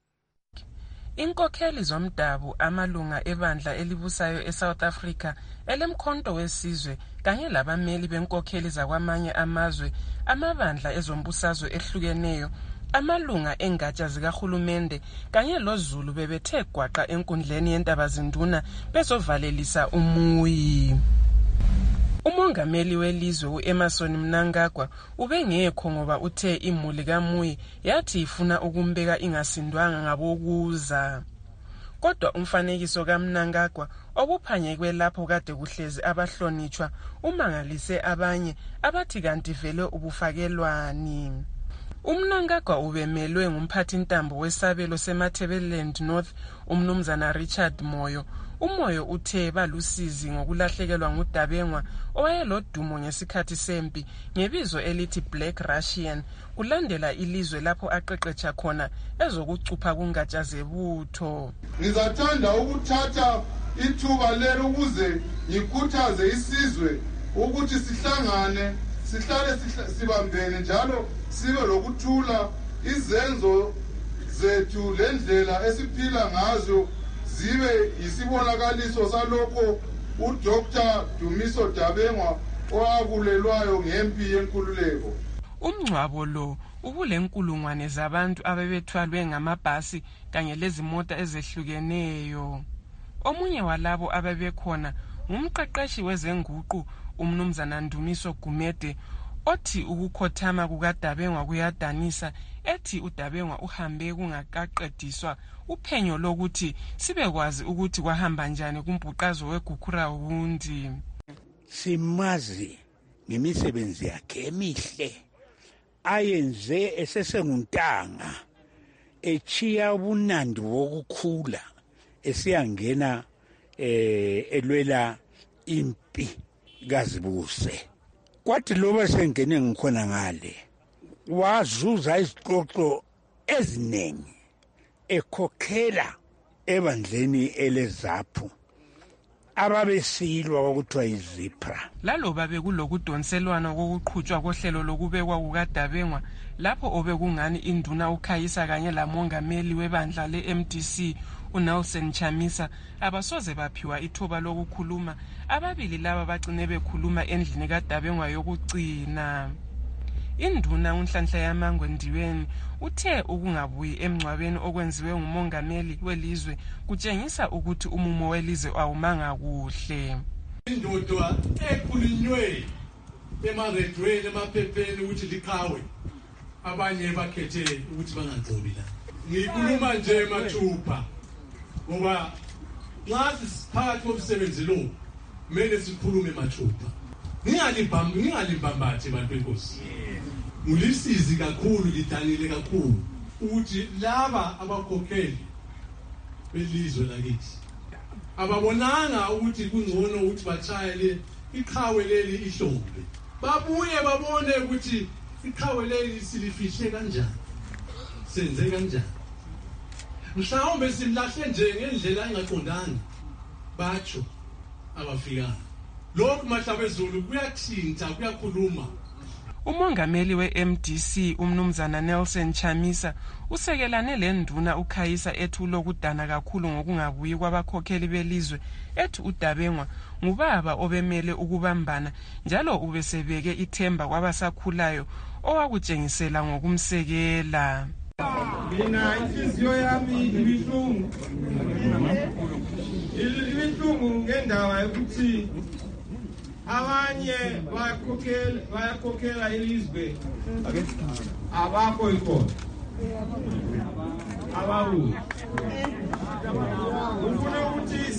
Inkokheli zomdabu, amalunga ebandla elibusayo eSouth Africa elemkhonto wesizwe kanye labameli benkokheli zakwamanye amazwe, amabandla ezombusazwe ehlukeneyo, amalunga engatsha zikahulumende kanye loZulu bebethe gwaqa enkundleni yeNtabazinduna bezovalelisa umuyi. Umongameli welizwe uEmmerson Mnangagwa ubengekho ngoba uthe imuli kaMuyi yathi ifuna ukumbeka ingasindwanga ngabokuza. Kodwa umfanekiso kaMnangagwa obuphanyekwe lapho kade kuhlezi abahlonitshwa umangalise abanye abathi kanti vele ubufakelwani. Umnangagwa ubemelwe ngumphathi ntambo wesabelo seMatabeleland North umnumzana Richard Moyo. Umoyo uthe balusizi ngokulahlekelwa nguDabengwa owayelodumo ngesikhathi sempi ngebizo elithi Black Russian, kulandela ilizwe lapho aqeqetsha khona ezokucupha kungatsha zebutho. Ngizathanda ukuthatha ithuba lelo ukuze ngikhuthaze isizwe ukuthi sihlangane, sihlale sibambene njalo sibe lokuthula, izenzo zethu lendlela esiphila ngazo zibe isibonakaliso salokho uDr. Dumiso Dabengwa owakulelwayo ngempi yenkululeko. Umngcwabo lo ubulenkulungwane zabantu abebethwalwe ngamabhasi kanye lezimota ezehlukeneyo. Omunye walabo abebekhona ngumqeqeshi wezenguqu umnumzana Ndumiso Gumede othi ukukhothama kukaDabengwa kuyadanisa, ethi uDabengwa uhambe kungaqaqediswa uphenyo lokuthi sibekwazi ukuthi kwahamba njani kumbhuqazo weGukurahundi. Simazi ngemisebenzi yakhe emihle ayenze esesenguntanga, echiya ubunandi wokukhula esiyangena elwela impi kazibuse. Kwathi loba sengene ngikhona ngale wazuza izixoxo eziningi ekhokhela ebandleni eleZAPU ababesilwa kwakuthiwa yiZIPRA. Laloba bekulokudonselwana kokuqhutshwa kohlelo lokubekwa kukaDabengwa lapho obekungani induna uKhayisa kanye lamongameli webandla le-MDC uNelson Chamisa abasoze baphiwa ithuba lokukhuluma. Ababili laba bagcine bekhuluma endlini kaDabengwa yokugcina. Induna uNhlanhla Yamangwe Ndiweni uthe ukungabuyi emngcwabeni okwenziwe ngumongameli welizwe kutshengisa ukuthi umumo welizwe awumanga kuhle. Indoda ekhulunywe emaredweni emaphepheni ukuthi liqhawe abanye bakhethe ukuthi bangagcobi la. Ngikhuluma nje mathupha ngoba nxa sisiphakathi komsebenzi lo kumele sikhulume mathupha. Ngingalimbambathi bantu enkosi. Ngulisizi kakhulu lidanile kakhulu ukuthi laba abakhokheli belizwe lakithi ababonanga ukuthi kungcono ukuthi bachayele iqhawe leli ihlombe. Babuye babone ukuthi iqhawe leli silifishe kanjani, senze kanjani. Mhlawumbe simlahle nje ngendlela engaqondanga batsho abafikanga. Lokhu mahlabezulu kuyathinta kuyakhuluma. Umongameli we-MDC umnumzana Nelson Chamisa usekelane lenduna uKhayisa ethi lokudana kakhulu ngokungabuyi kwabakhokheli belizwe ethi uDabengwa ngubaba obemele ukubambana njalo ubesebeke ithemba kwabasakhulayo owakutshengisela ngokumsekela. Mina inhliziyo yami ibihlungu ngendaba yokuthi abanye bayakhokhela ilizwe abakho ikhona ababuye ufuna ukuthi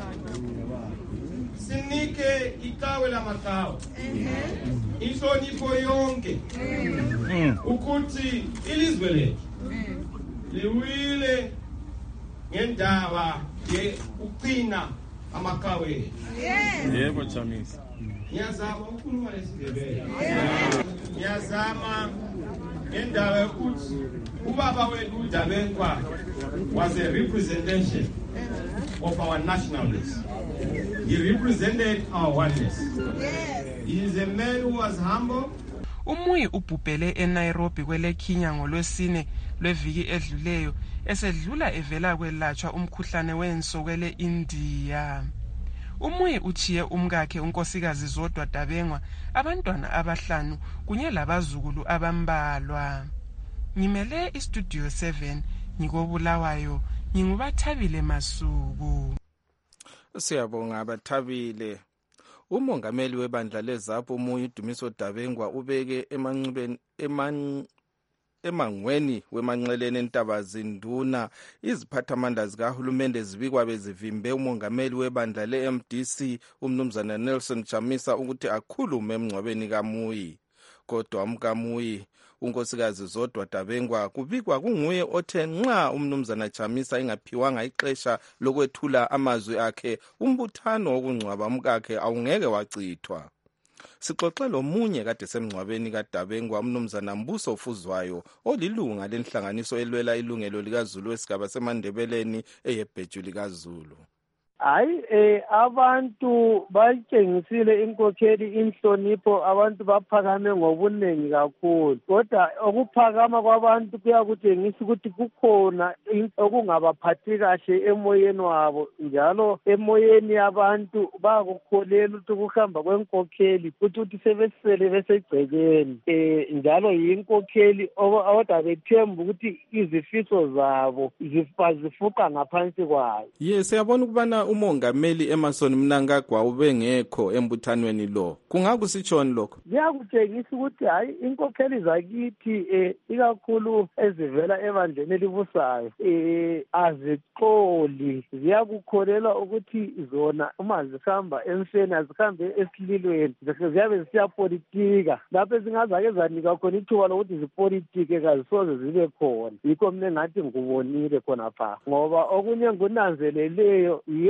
sinike iqhawe lamaqhawe inhlonipho yonke ukuthi ilizwe lethu liwile ngendaba ukuqina amaqhawe. Yebo Chamisa. Ngiyazama ukukhuluma lesindebele. Ngiyazama ngendaba yokuthi ubaba wethu uDabengwa was a representation of our nationalness. He represented our oneness. He is a man who was humble. Umuyi ubhubhele eNairobi kweleKenya ngolwesine lweviki edluleyo esedlula evela kwelatshwa umkhuhlane wensokwe India. Umuyi uchiye umkakhe unkosikazi Zodwa Dabengwa abantwana abahlanu kunye labazukulu abambalwa. Ngimele iStudio 7 ngikobulawayo ngingubathabile Masuku. Siyabonga abathabile. Umongameli webandla leZAPU Umuyi Dumiso Dabengwa ubeke emangweni wemanxeleni eNtabazi Nduna iziphathamandla zikahulumende zibikwa bezivimbe umongameli webandla le-MDC umnumzana Nelson Chamisa ukuthi akhulume emngcwabeni kaMuyi. Kodwa umkaMuyi unkosikazi Zodwa Dabengwa kubikwa kunguye othe nxa umnumzana Chamisa engaphiwanga ixesha lokwethula amazwi akhe umbuthano wokungcwaba umkakhe awungeke wachithwa. Sixoxe lomunye kade semngcwabeni kaDabengwa umnumzana Mbuso Fuzwayo olilunga lenhlanganiso elwela ilungelo likaZulu esigaba seMandebeleni eyebheju likaZulu. Hayi abantu batshengisile inkokheli inhlonipho abantu baphakame ngobunengi kakhulu kodwa okuphakama kwabantu kuyakutshengisa ukuthi kukhona okungabaphathi kahle emoyeni wabo njalo emoyeni yabantu bayakukholela ukuthi ukuhamba kwenkokheli ukuthi sebesele besegcekeni njalo yinkokheli kodwa bethemba ukuthi izifiso zabo zifuqa ngaphansi kwayo. Yes, siyabona ukubana umongameli Emmerson Mnangagwa ubengekho embuthanweni lo. Kungakusitshoni lokho? Ngiyakutshengisa ukuthi hayi inkokheli zakithi ikakhulu ezivela ebandleni elibusayo azixoli ziyakukholela ukuthi zona uma zihamba emfeni azihambe esililweni ziyabe zisiyapolitika lapho ezingazake zanika khona ithuba lokuthi zipolitike kazisoze zibe khona. Yikho mina ngathi ngikubonile khona pha ngoba okunye ngunanzeleleyo yiyo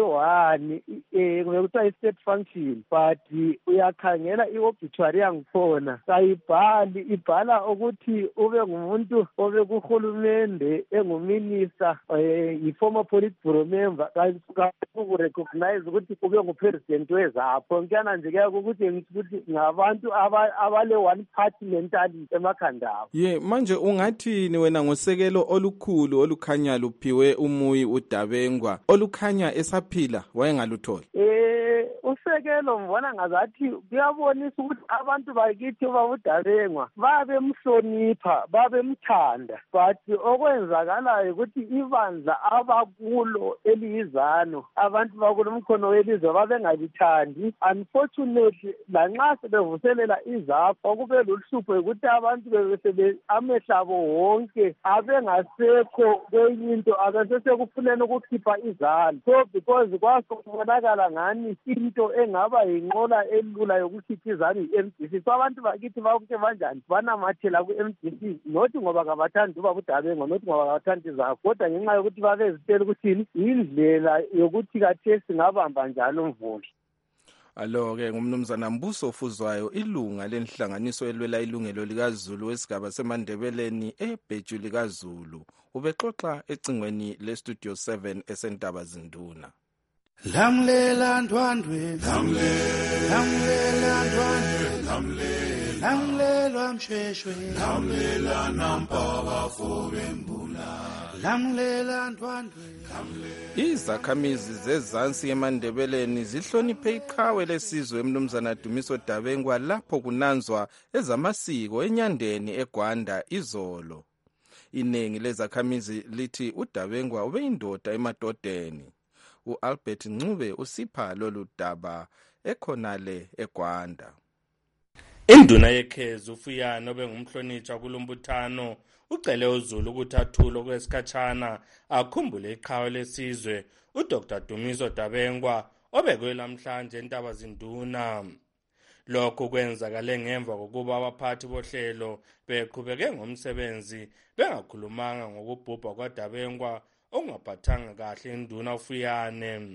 1 kuthiwa i-state function, but uyakhangela i-obituary yangikhona kayibhali, ibhala ukuthi ube ngumuntu obekuhulumende enguminista, yi-former politburo member, kurecognize ukuthi ube ngupresident wezapho. Nkuyana nje kuya ukuthi ngabantu abale one party mentality emakhanda abo. Manje ungathini wena ngosekelo olukhulu olukhanya luphiwe umuyi uDabengwa olukhanya esaphila wayengaluthola? Usekelo mbona ngazathi kuyabonisa ukuthi abantu bakithi uDabengwa babemhlonipha, babemthanda, but okwenzakalayo ukuthi ibandla abakulo eliyizano, abantu bakulo mkhono welizwe babengalithandi. Unfortunately, lanxa sebevuselela izapho kube luhlupho ukuthi abantu amehlo abo wonke abengasekho kwenye into, abesekufuneka ukukhipha izalo. So because kwasokubonakala ngani into engaba yinqola elula yokukhipha izalo i-MDC, so abantu bakithi bakuke banjani banamathela ku-MDC, nothi ngoba kabathandi uDabengwa, nothi ngoba kabathandi izapho, kodwa ngenxa yokuthi babezitela ukuthi indlela yokuthi kathesi singabamba njalo umvuli. Alo-ke ngumnumzana Mbuso Ofuzwayo, ilunga lenhlanganiso elwela ilungelo likaZulu wesigaba seMandebeleni eBheju likaZulu, ubexoxa ecingweni leStudio 7 esentaba zinduna. Lamlela ndwandwe, lamlela ndwandwe, lamlela mshweshwe, lamlela nampaba fobembula, lamlela ndwandwe. Izakhamizi zezansi eMandebeleni zihloniphe iqhawe lesizwe mnumzana Dumiso Dabengwa lapho kunanzwa ezamasiko enyandeni eGwanda izolo. Iningi lezakhamizi lithi uDabengwa ubeyindoda emadodeni. U-Albert Ncube usipha lolu daba ekhonale eGwanda. Induna yeKhezu uFuyani obengumhlonitshwa kulombuthano ucele uZulu ukuthi athulo kwesikhatshana akhumbule iqhawe lesizwe uDr Dumiso Dabengwa obekwe lamhlanje entaba zinduna. Lokho kwenzakale ngemva kokuba abaphathi bohlelo beqhubeke ngomsebenzi bengakhulumanga ngokubhubha kwaDabengwa ongaphathanga kahle induna uFuyane.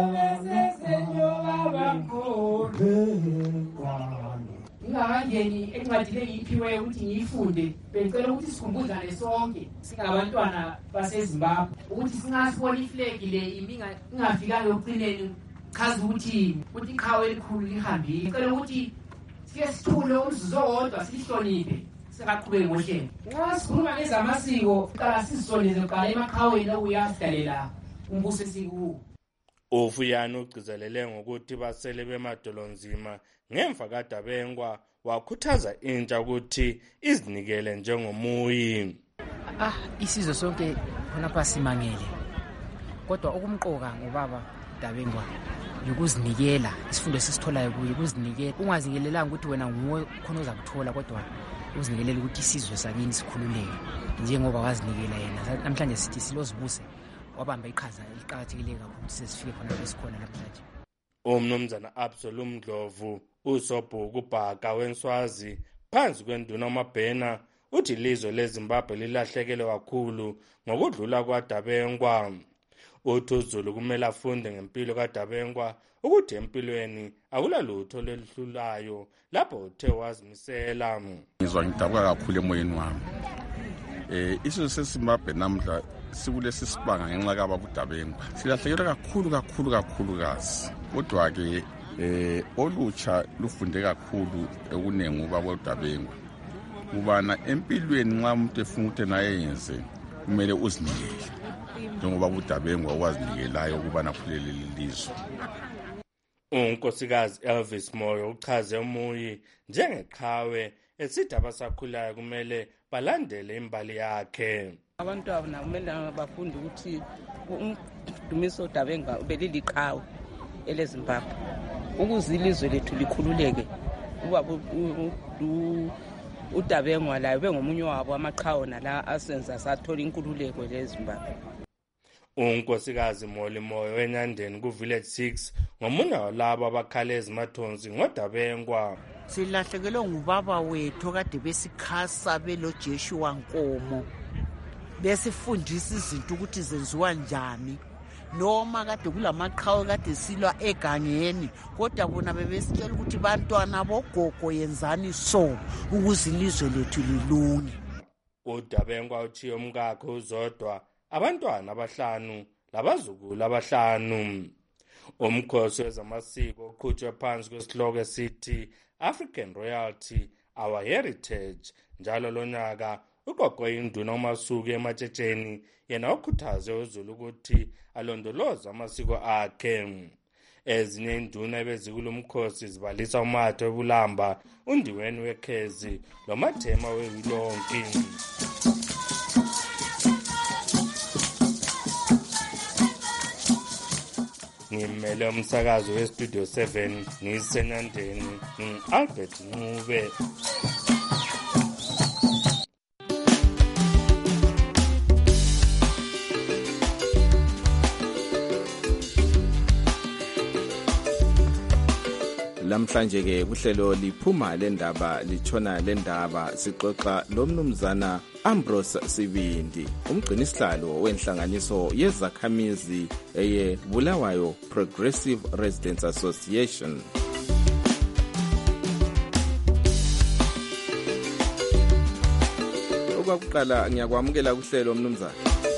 Ngingakangeni encwadini engiyiphiweyo ukuthi ngiyifunde, bengicela ukuthi sikhumbuzane sonke singabantwana baseZimbabwe ukuthi singasibona iflegi le ingafikanga ekugcineni chaza ukuthi iqhawe elikhulu lihambile. Ngicela ukuthi sike sithule umzuzu owodwa sihloniphe singaqhubeki ngohlelo. Nxa sikhuluma ngezamasiko qala sizisondeze kuqala emaqhaweni okuyasidalela umbuso esikuwo. uFuyani ugcizelele ngokuthi basele bemadolonzima ngemva kaDabengwa wakhuthaza intsha ukuthi izinikele njengomuyi. Isizwe sonke khonapha simangele, kodwa okumqoka ngobaba Dabengwa ukuzinikela. Isifundo sisitholayo kuye ukuzinikela, ungazikelelanga ukuthi wena nguwe khona uzakuthola, kodwa uzinikelele ukuthi isizwe sakini sikhululeke njengoba wazinikela yena. Namhlanje sithi silozibuse wabamba iqhaza eliqhakathekile kakhulu ukuthi sesifike khona esikhona namhlanje. Umnumzana Absolute Ndlovu uSobhuku Bhaka weNswazi phansi kwenduna uMabhena uthi ilizwe leZimbabwe lilahlekelwe kakhulu ngokudlula kwaDabengwa. Uthi uZulu kumele afunde ngempilo kaDabengwa ukuthi empilweni akulalutho lelihlulayo lapho uthe wazimisela. Ngizwa ngidabuka kakhulu emoyeni wami. Isizwe seZimbabwe namhla sikulesi sibanga ngenxa kababa uDabengwa. Silahlekelwe kakhulu kazi. Kodwa-ke olutsha lufunde kakhulu ekunengi ubaba uDabengwa. Kubana empilweni nxa umuntu efuna ukuthi naye yenze kumele uzinikele. Njengoba uDabengwa wazinikelayo ukubana akhulele lelizwe. uNkosikazi Elvis Moyo uchaze umuyi njengeqhawe esithi abasakhulayo kumele balandele imbali yakhe. Abantwana kumele bafunde ukuthi uDumiso Dabengwa ubeliliqhawe eleZimbabwe ukuze ilizwe lethu likhululeke. uDabengwa laye bengomunye wabo amaqhawe nala asenza sathola inkululeko leZimbabwe. uNkosikazi Moli Moyo eNyandeni kuVillage 6 ngomunye walabo abakhala ezimathonsi ngoDabengwa. Silahlekelwe ngubaba wethu kade besikhasa beloJeshua Nkomo, besifundisa izinto ukuthi zenziwa njani, noma kade kulamaqhawe kade silwa egangeni, kodwa bona bebesitshela ukuthi bantwana bogogo yenzani so ukuze ilizwe lethu lilunge. uDabengwa uthi umkakhe uzodwa abantwana abahlanu labazukulu abahlanu. Umkhosi wezamasiko oqhutshwe phansi kwesihloko esithi African Royalty Our Heritage njalo lonyaka ugogo induna uMasuku eMatshetsheni yena ukhuthaze uZulu ukuthi alondoloze amasiko akhe. Ezinye induna ebezikulo mkhosi zibalisa uMathe weBulamba, uNdiweni weKhezi loMathema weWilonki. Ngimele umsakazo weStudio 7 ngisenyandeni Albert Ncube. Lamhlanje ke kuhlelo liphuma lendaba litshona lendaba sixoxa lomnumzana Ambrose Sibindi, umgcinisihlalo wenhlanganiso yezakhamizi eye Bulawayo Progressive Residents Association. Okwakuqala ngiyakwamukela kuhlelo mnumzana.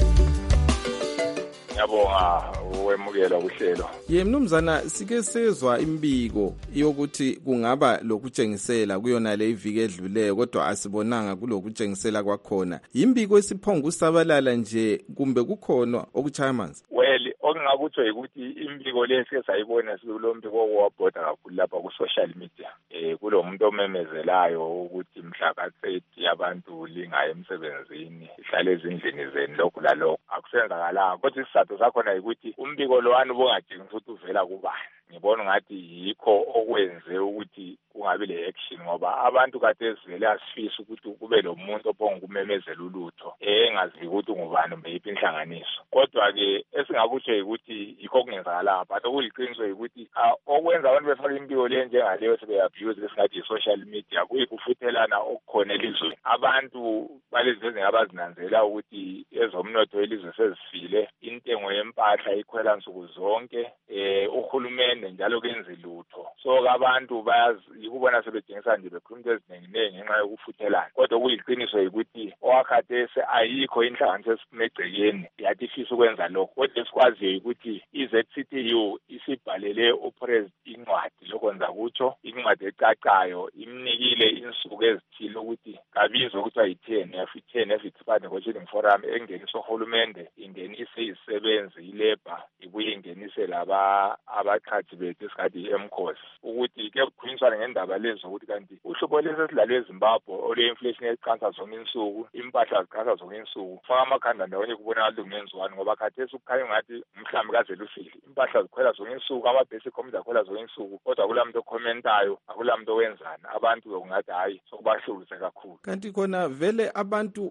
Ngiyabonga ukwemukela kuhlelo. Mnumzana, sike sezwa imbiko yokuthi kungaba lokutshengisela kuyona le iviki edluleyo kodwa asibonanga kulokutshengisela kwakhona. Imbiko esiphonga usabalala nje kumbe kukhona okuchaya amanzi? Well, okungakutsho ukuthi imbiko lesi esayibona silombiko wabhoda kakhulu lapha ku social media. Kulomuntu omemezelayo ukuthi mhla ka-30 abantu lingaye emsebenzini, ihlale ezindlini zeni lokhu lalokho. Akusenzakalanga kodwa isizathu sakhona ukuthi umbiko lowani ubungadingisi ukuthi uvela kubani. Ngibona ngathi yikho okwenze ukuthi kungabi le action ngoba abantu kade sivele asifisa ukuthi kube lo muntu ophonga ukumemezela ulutho engazi ukuthi ngubani mbeyiphi inhlanganiso. Kodwa ke esingakutsho ukuthi yikho kungenzakala but okuliqiniso ukuthi okwenza abantu befaka impilo le njengaleyo sebeabuse lesingathi social media kuyikufuthelana okukhona elizweni. Abantu balezi abazinanzela ukuthi ezomnotho elizwe sezifile, intengo yempahla ikhwela nsuku zonke, uhulumende njalo kenza lutho. So abantu bayikubona sebedingisa nje bekhuluma eziningi ngenxa yokufuthelana. Kodwa kuyiqiniso ukuthi owakhathese ayikho inhlanganiso esiphumegcekeni yathi ifisa ukwenza lokho. Kodwa esikwaziyo ukuthi iZCTU isibhalele upresident incwadi lokwenza kutsho incwadi ecacayo imnikile insuku ezithile ukuthi kabizwe ukuthi ayi-10 F10 Negotiating Forum engenisa uhulumende ingenise izisebenzi ilabor ibuye ingenise laba abaqhathi bethu esikhathi iMkhosi ukuthi ke kukhulunyiswana ngendaba lezo ukuthi kanti uhlupho lesesilalwe eZimbabwe ole-inflation eziqansa zonke insuku, impahla ziqansa zonke insuku, faka amakhanda ndawonye kubonakala kungenziwani ngoba khathesi ukukhanya ngathi mhlawumbe kaze lufile. Impahla zikhwela zonke insuku, ama-basic commodities akhwela zonke insuku, kodwa akula muntu okhomentayo, akula muntu owenzani. Abantu kungathi hayi sokubahlulise kakhulu. Kanti khona vele abantu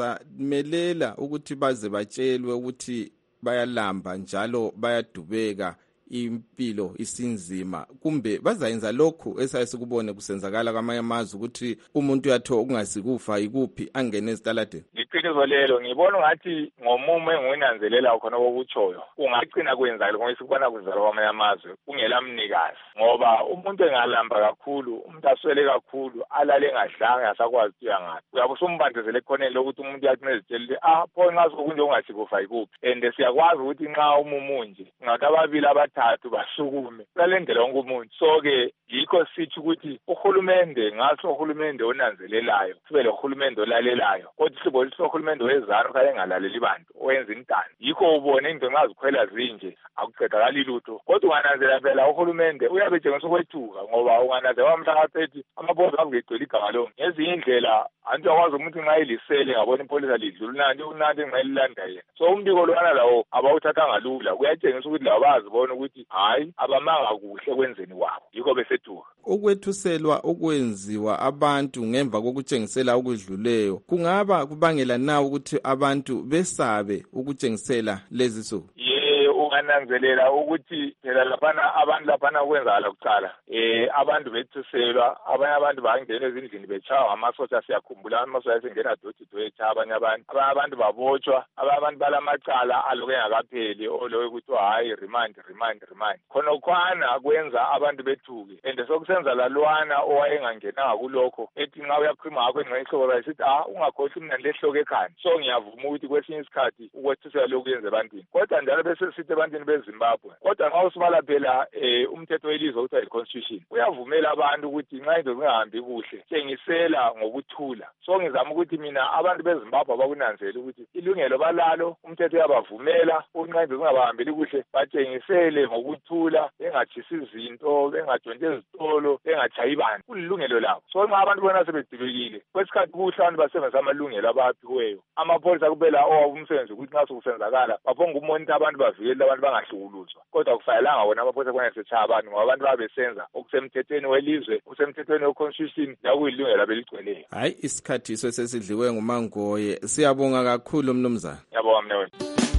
bazamelela ukuthi baze batshelwe ukuthi bayalamba njalo bayadubeka impilo isinzima, kumbe bazayenza lokhu esayesikubone kusenzakala kwamanye amazwe ukuthi umuntu uyathola ukungasikufa ikuphi angene ezitaladeni? Iqiniso lelo ngibona ngathi ngomumo enginanzelela khona okutshoyo kungagcina kwenzakala ngoba sikubona kuzalwa kwamanye amazwe kungela mnikazi, ngoba umuntu engalamba kakhulu, umuntu aswele kakhulu, alale engadlanga asakwazi ukuya ngaphi, uyabe usumbandezele ekhoneni lokuthi umuntu uyacina ezitshelile pho ngazi kunje ungasikufa ikuphi. And siyakwazi ukuthi nxa umumunje ngathi ababili abathathu basukume kulalendlela wonke umuntu. So-ke yikho sithi ukuthi uhulumende, ngaso uhulumende onanzelelayo, sibe lo hulumende olalelayo, kodwa sibone uhulumende wezana kanye engalaleli bantu oyenza intando. Yikho ubone into nxa zikhwela zinje akuqedakali lutho, kodwa ungananzela phela uhulumende uyabe etshengisa ukwethuka ngoba ungananzela wamhla ka-30 amabhozi azigcwele igama lonke. Ngezinye indlela antu akwazi umuntu nxa ilisele ngabona impolisa lidlula unanti nxa ililanda yena. So umbiko lwana lawo abawuthathanga lula, kuyatshengisa ukuthi labo bazibona ukuthi hayi abamanga kuhle kwenzeni kwabo, yikho besethuka. Ukwethuselwa okwenziwa abantu ngemva kokutshengisela okudluleyo kungaba kubangela na ukuthi abantu besabe ukutshengisela lezi suku? ungananzelela ukuthi phela laphana abantu laphana kwenzakala kuqala abantu bethuselwa abanye abantu bangena ezindlini bechawa amasotsha siyakhumbula amasotsha sengena doti doti abanye abantu babotshwa abantu balamacala aloku engakapheli oloku ukuthi hayi remind khonokwana kwenza abantu bethuke and sokusenza lalwana owayengangenanga kulokho ethi nxa uyakhuluma ngakho engxenhlobo bayisithi ungakhohlwa umnandi lehloko ekhanda so ngiyavuma ukuthi kwesinye isikhathi ukwethusela lokhu yenza ebantwini kodwa njalo bese sithi ebantwini beZimbabwe kodwa nxa usibala phela umthetho welizwe okuthiwa yi-constitution uyavumela abantu ukuthi nxa into zingahambi kuhle tshengisela ngokuthula so ngizama ukuthi mina abantu beZimbabwe abakunanzela ukuthi ilungelo balalo umthetho uyabavumela nxa into zingabahambeli kuhle batshengisele ngokuthula bengatshisi izinto bengatshontshe ezitolo bengatshayi bantu kulilungelo labo so nxa abantu bona sebedibekile kwesikhathi kuhle abantu basebenzisa amalungelo abaphiweyo amapholisa kuphela umsebenzi ukuthi nxa sokusenzakala baphonga umonita abantu bavikele abantu bangahlukuluzwa kodwa kufanelanga wona amapholisa kwenye setshaya abantu ngoba abantu babesenza okusemthethweni welizwe okusemthethweni we-constitution yakuyilungelo abeligcweleyo. Hayi isikhathi sesidliwe nguMangoye. Siyabonga kakhulu mnumzana. Ngiyabonga mnewethu.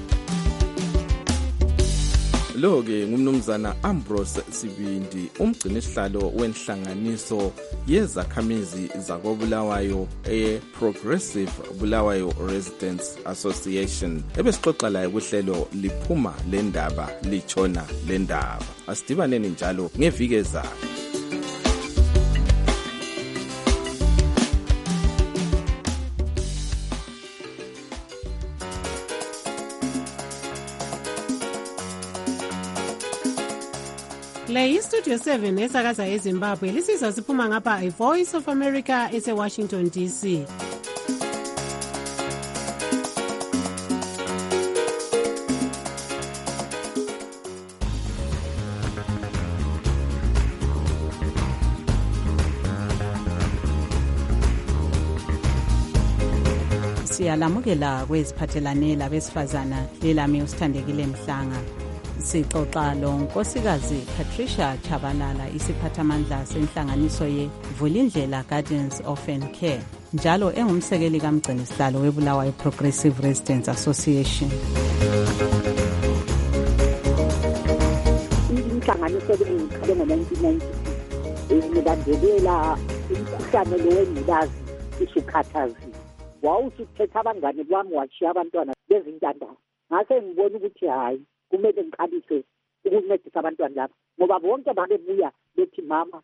Lo-ke ngumnumzana Ambrose Sibindi, umgcinisihlalo wenhlanganiso yezakhamizi zakoBulawayo Progressive Bulawayo Residents Association. Ebesixoxa laye kuhlelo liphuma lendaba litshona lendaba. Asidibaneni njalo ngeviki ezayo. Le iStudio 7 esakaza eZimbabwe lisizwa siphuma ngapha iVoice of America eseWashington DC. Siyalamukela kweziphathelane labesifazana lelami usithandekile Mhlanga. Sixoxa lo nkosikazi Patricia Chabalala isiphathamandla senhlanganiso ye-Vulindlela Gardens Orphan Care njalo engumsekeli kamgcinisihlalo weBulawayo Progressive Residents Association. Inhlanganiso leyiqale ngo-1990 ngilandelela umkhuhlane lo wengculazi isukhathazi wawusuthetha abangane bami washiya abantwana bezintandane ngase ngibona ukuthi hayi kumele ngiqalise ukuncedisa abantwana laba ngoba bonke babebuya bethi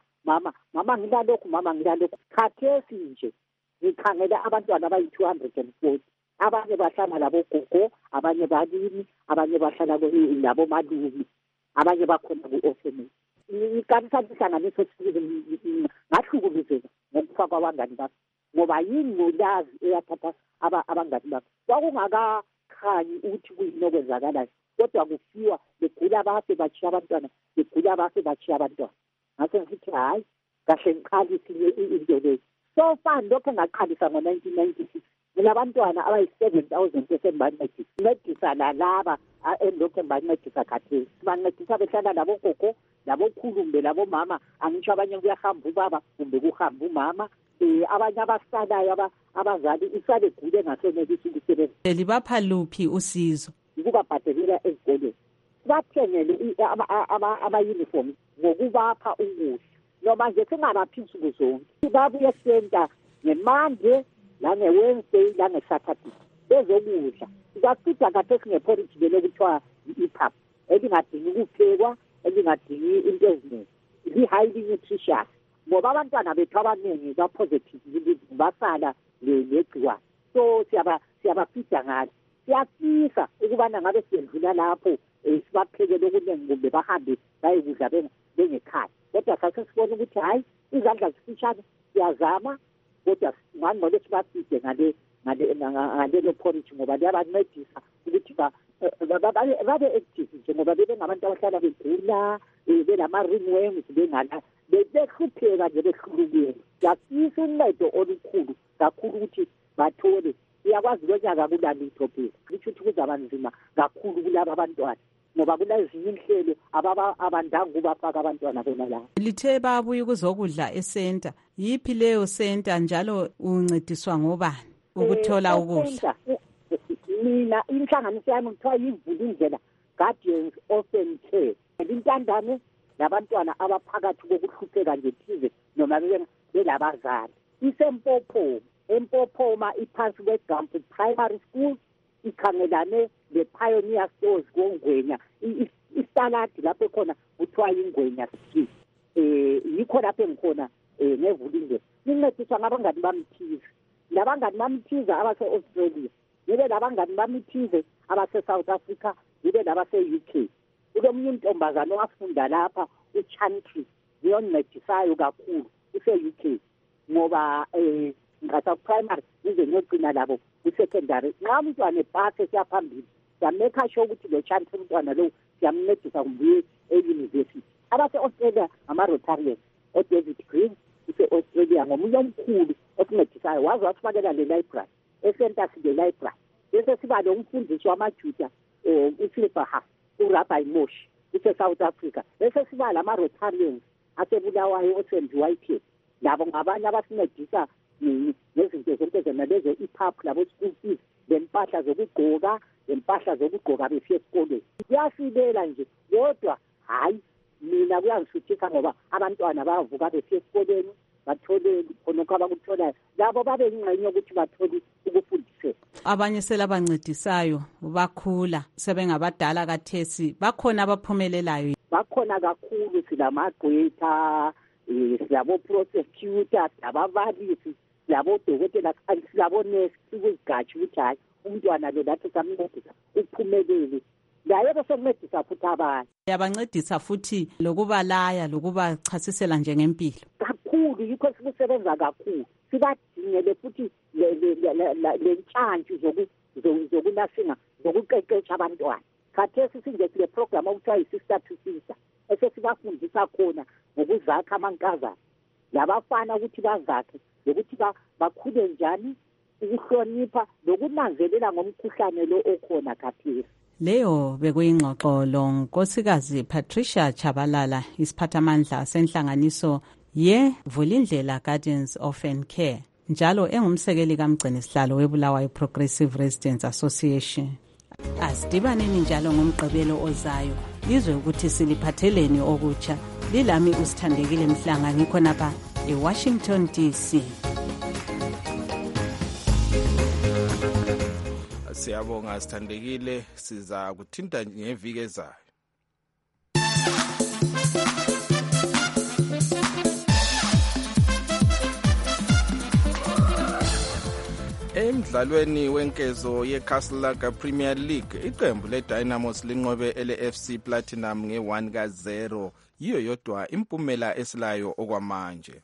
mama ngilalokhu khathesi nje ngikhangele abantwana abayi-240 abanye bahlala labogogo abanye balimi abanye bahlala labo malume abanye bakhona ku-orphanage. Ngiqalisa inhlanganiso ngahlukuluzeka ngokufa kwabangani bami ngoba yingculazi eyathatha abangani bami kwakungakakhanyi ukuthi kuyini okwenzakalayo kodwa kufiwa begula bafe batshiya abantwana begula bafe batshiya abantwana ngase ngithi hayi kahle ngiqalisile into leyo so far lokho engaqalisa ngo-1996 nginabantwana abayi-7,000 esengibancedisa lalaba endokho engibancedisa khathesi bancedisa behlala labogogo labokhulumbe labomama angitsho abanye kuyahamba ubaba kumbe kuhamba umama abanye abasalayo abazali isale gule engasenelisi ukusebenza. Libapha luphi usizo? Ukubabhadelela ezikolweni bathengele ama-uniform ngokubapha ukudla noma nje singabaphi insuku zonke babuye senta ngeMonday lange-Wednesday lange-Saturday bezokudla siyacida khathesi ngeporridge lelo kuthiwa i-EPUB elingadingi ukuphekwa elingadingi into eziningi li-highly nutritious ngoba abantwana bethu abaningi ba-positive basala legciwane so siyabafida ngalo siyafisa ukubana ngabe siyendlula lapho sibaphekele okuningi kumbe bahambe bayekudla bengekhaya kodwa sase sibona ukuthi hayi izandla zifishane siyazama kodwa ngangcono sibafide ngalelo porridge ngoba liyabancedisa ukuthi babe active nje ngoba bebengabantu abahlala begula belama-ringworms behlupheka nje behlulukile. Siyafisa uncedo olukhulu kakhulu ukuthi bathole iyakwazi konyaka kulalitho phela kusho ukuthi kuzaba nzima kakhulu kulaba abantwana ngoba kunezinye inhlelo abandanga ukubafaka abantwana bona la. Lithe babuye ukuzokudla esenta yiphi leyo senta njalo uncediswa ngobani ukuthola ukudla? Mina inhlanganiso yami kuthiwa yiVulindlela Guardians Orphan Care. Intandane labantwana abaphakathi kokuhlupheka nje thize noma belabazali. Isempopho, Empophoma iphansi kweGampu Primary School, ikhangelane le-Pioneer Stores koNgwenya. Istaladi lapho khona kuthiwa iNgwenya Street. Yikho lapho engikhona ngevulile. Nincediswa ngabangani bamthize. Labangani bamthize abase-Australia. Yibe labangani bamthize abase-South Africa. Yibe labase-UK. Kulomunye intombazane owafunda lapha uChantry ngiyoncedisayo kakhulu use-UK ngoba ngasa primary nize ngiyogcina labo ku-secondary. Nxa umntwana epase siyaphambili siyamekha sure ukuthi lo Chantry umntwana lo siyamncedisa kumbuye e-university. Abase-Australia ama-Rotarians o-David Green use-Australia ngomunye omkhulu osincedisayo waze wasifakela le-library e-center le-library bese siba lo mfundisi wamajuda uSilverhurst uRabbi Moshi use-South Africa bese siba lama-Rotarians asebulawayo osenziwa-YPS labo ngabanye abasincedisa nezinto zonke zona lezo iphaphu labo school fees lempahla zokugqoka besiye esikoleni. Kuyasilela nje kodwa hayi mina kuyangisuthisa ngoba abantwana bavuka besiye esikoleni bathole khonokho abakutholayo labo babe ingxenye ukuthi bathole ukufundiseka. Abanye selabancedisayo bakhula sebengabadala kathesi bakhona abaphumelelayo. Bakhona kakhulu silamagqwetha silabo-prosecutor silababalisi silabo-dokotela silabo-nurse sikuzigatsha ukuthi hayi umntwana lo lathi samncedisa uphumelele laye besokuncedisa futhi abanye. Yabancedisa futhi lokubalaya lokubachasisela njengempilo kakhulu yikho sikusebenza kakhulu sibadingele futhi lentshantshu zokulasinga zokuqeqesha abantwana. Khathesi sinje sile program okuthiwa yi-Sister to Sister esesibafundisa khona ngokuzakha amankazana labafana ukuthi bazakhe lokuthi bakhule njani ukuhlonipha lokunanzelela ngomkhuhlane lo okhona khathesi. Leyo bekuyingxoxo lonkosikazi Patricia Chabalala isiphathamandla senhlanganiso ye-Vulindlela Guardians Orphan Care njalo engumsekeli kamgcini sihlalo weBulawayo Progressive Residents Association. Asidibaneni njalo ngomgqibelo ozayo lizwe ukuthi siliphatheleni okutsha. Lilami uSithandekile Mhlanga ngikho napha eWashington DC. Siyabonga Sithandekile, siza kuthinta ngeviki ezayo. Emdlalweni wenkezo yeCastlelaga Premier League, iqembu leDynamos linqobe ele-FC Platinum nge-1-0. Yiyo yodwa impumela esilayo okwamanje.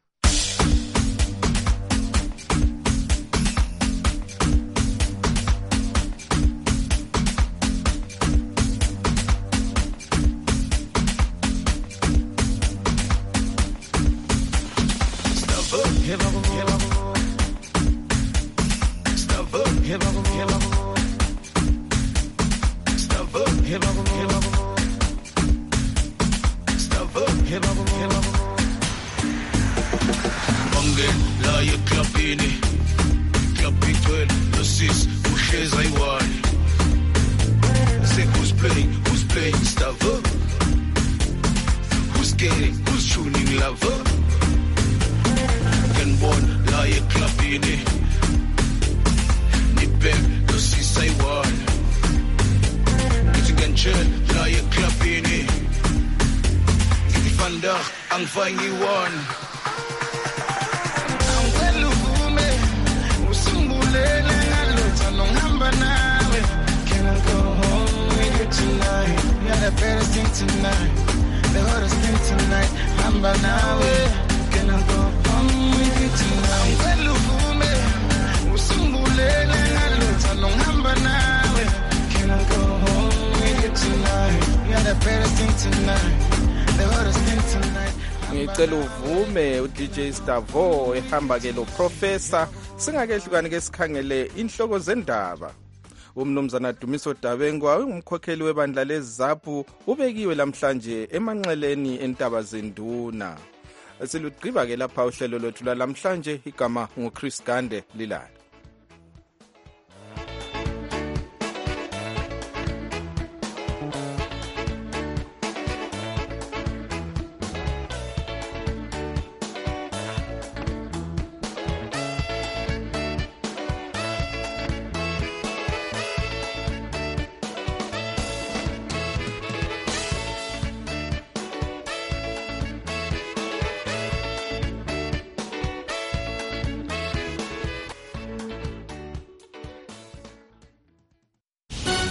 Ngicela uvume uDJ Stavo ehamba ke lo professor singakehlukani ke sikhangele inhloko zendaba. Umnumzana Dumiso Dabengwa ungumkhokheli webandla leZAPU ubekiwe namhlanje emanxeleni entaba zenduna. Silugqiba ke lapha uhlelo lwethu lamhlanje igama nguChris Gande Lilala.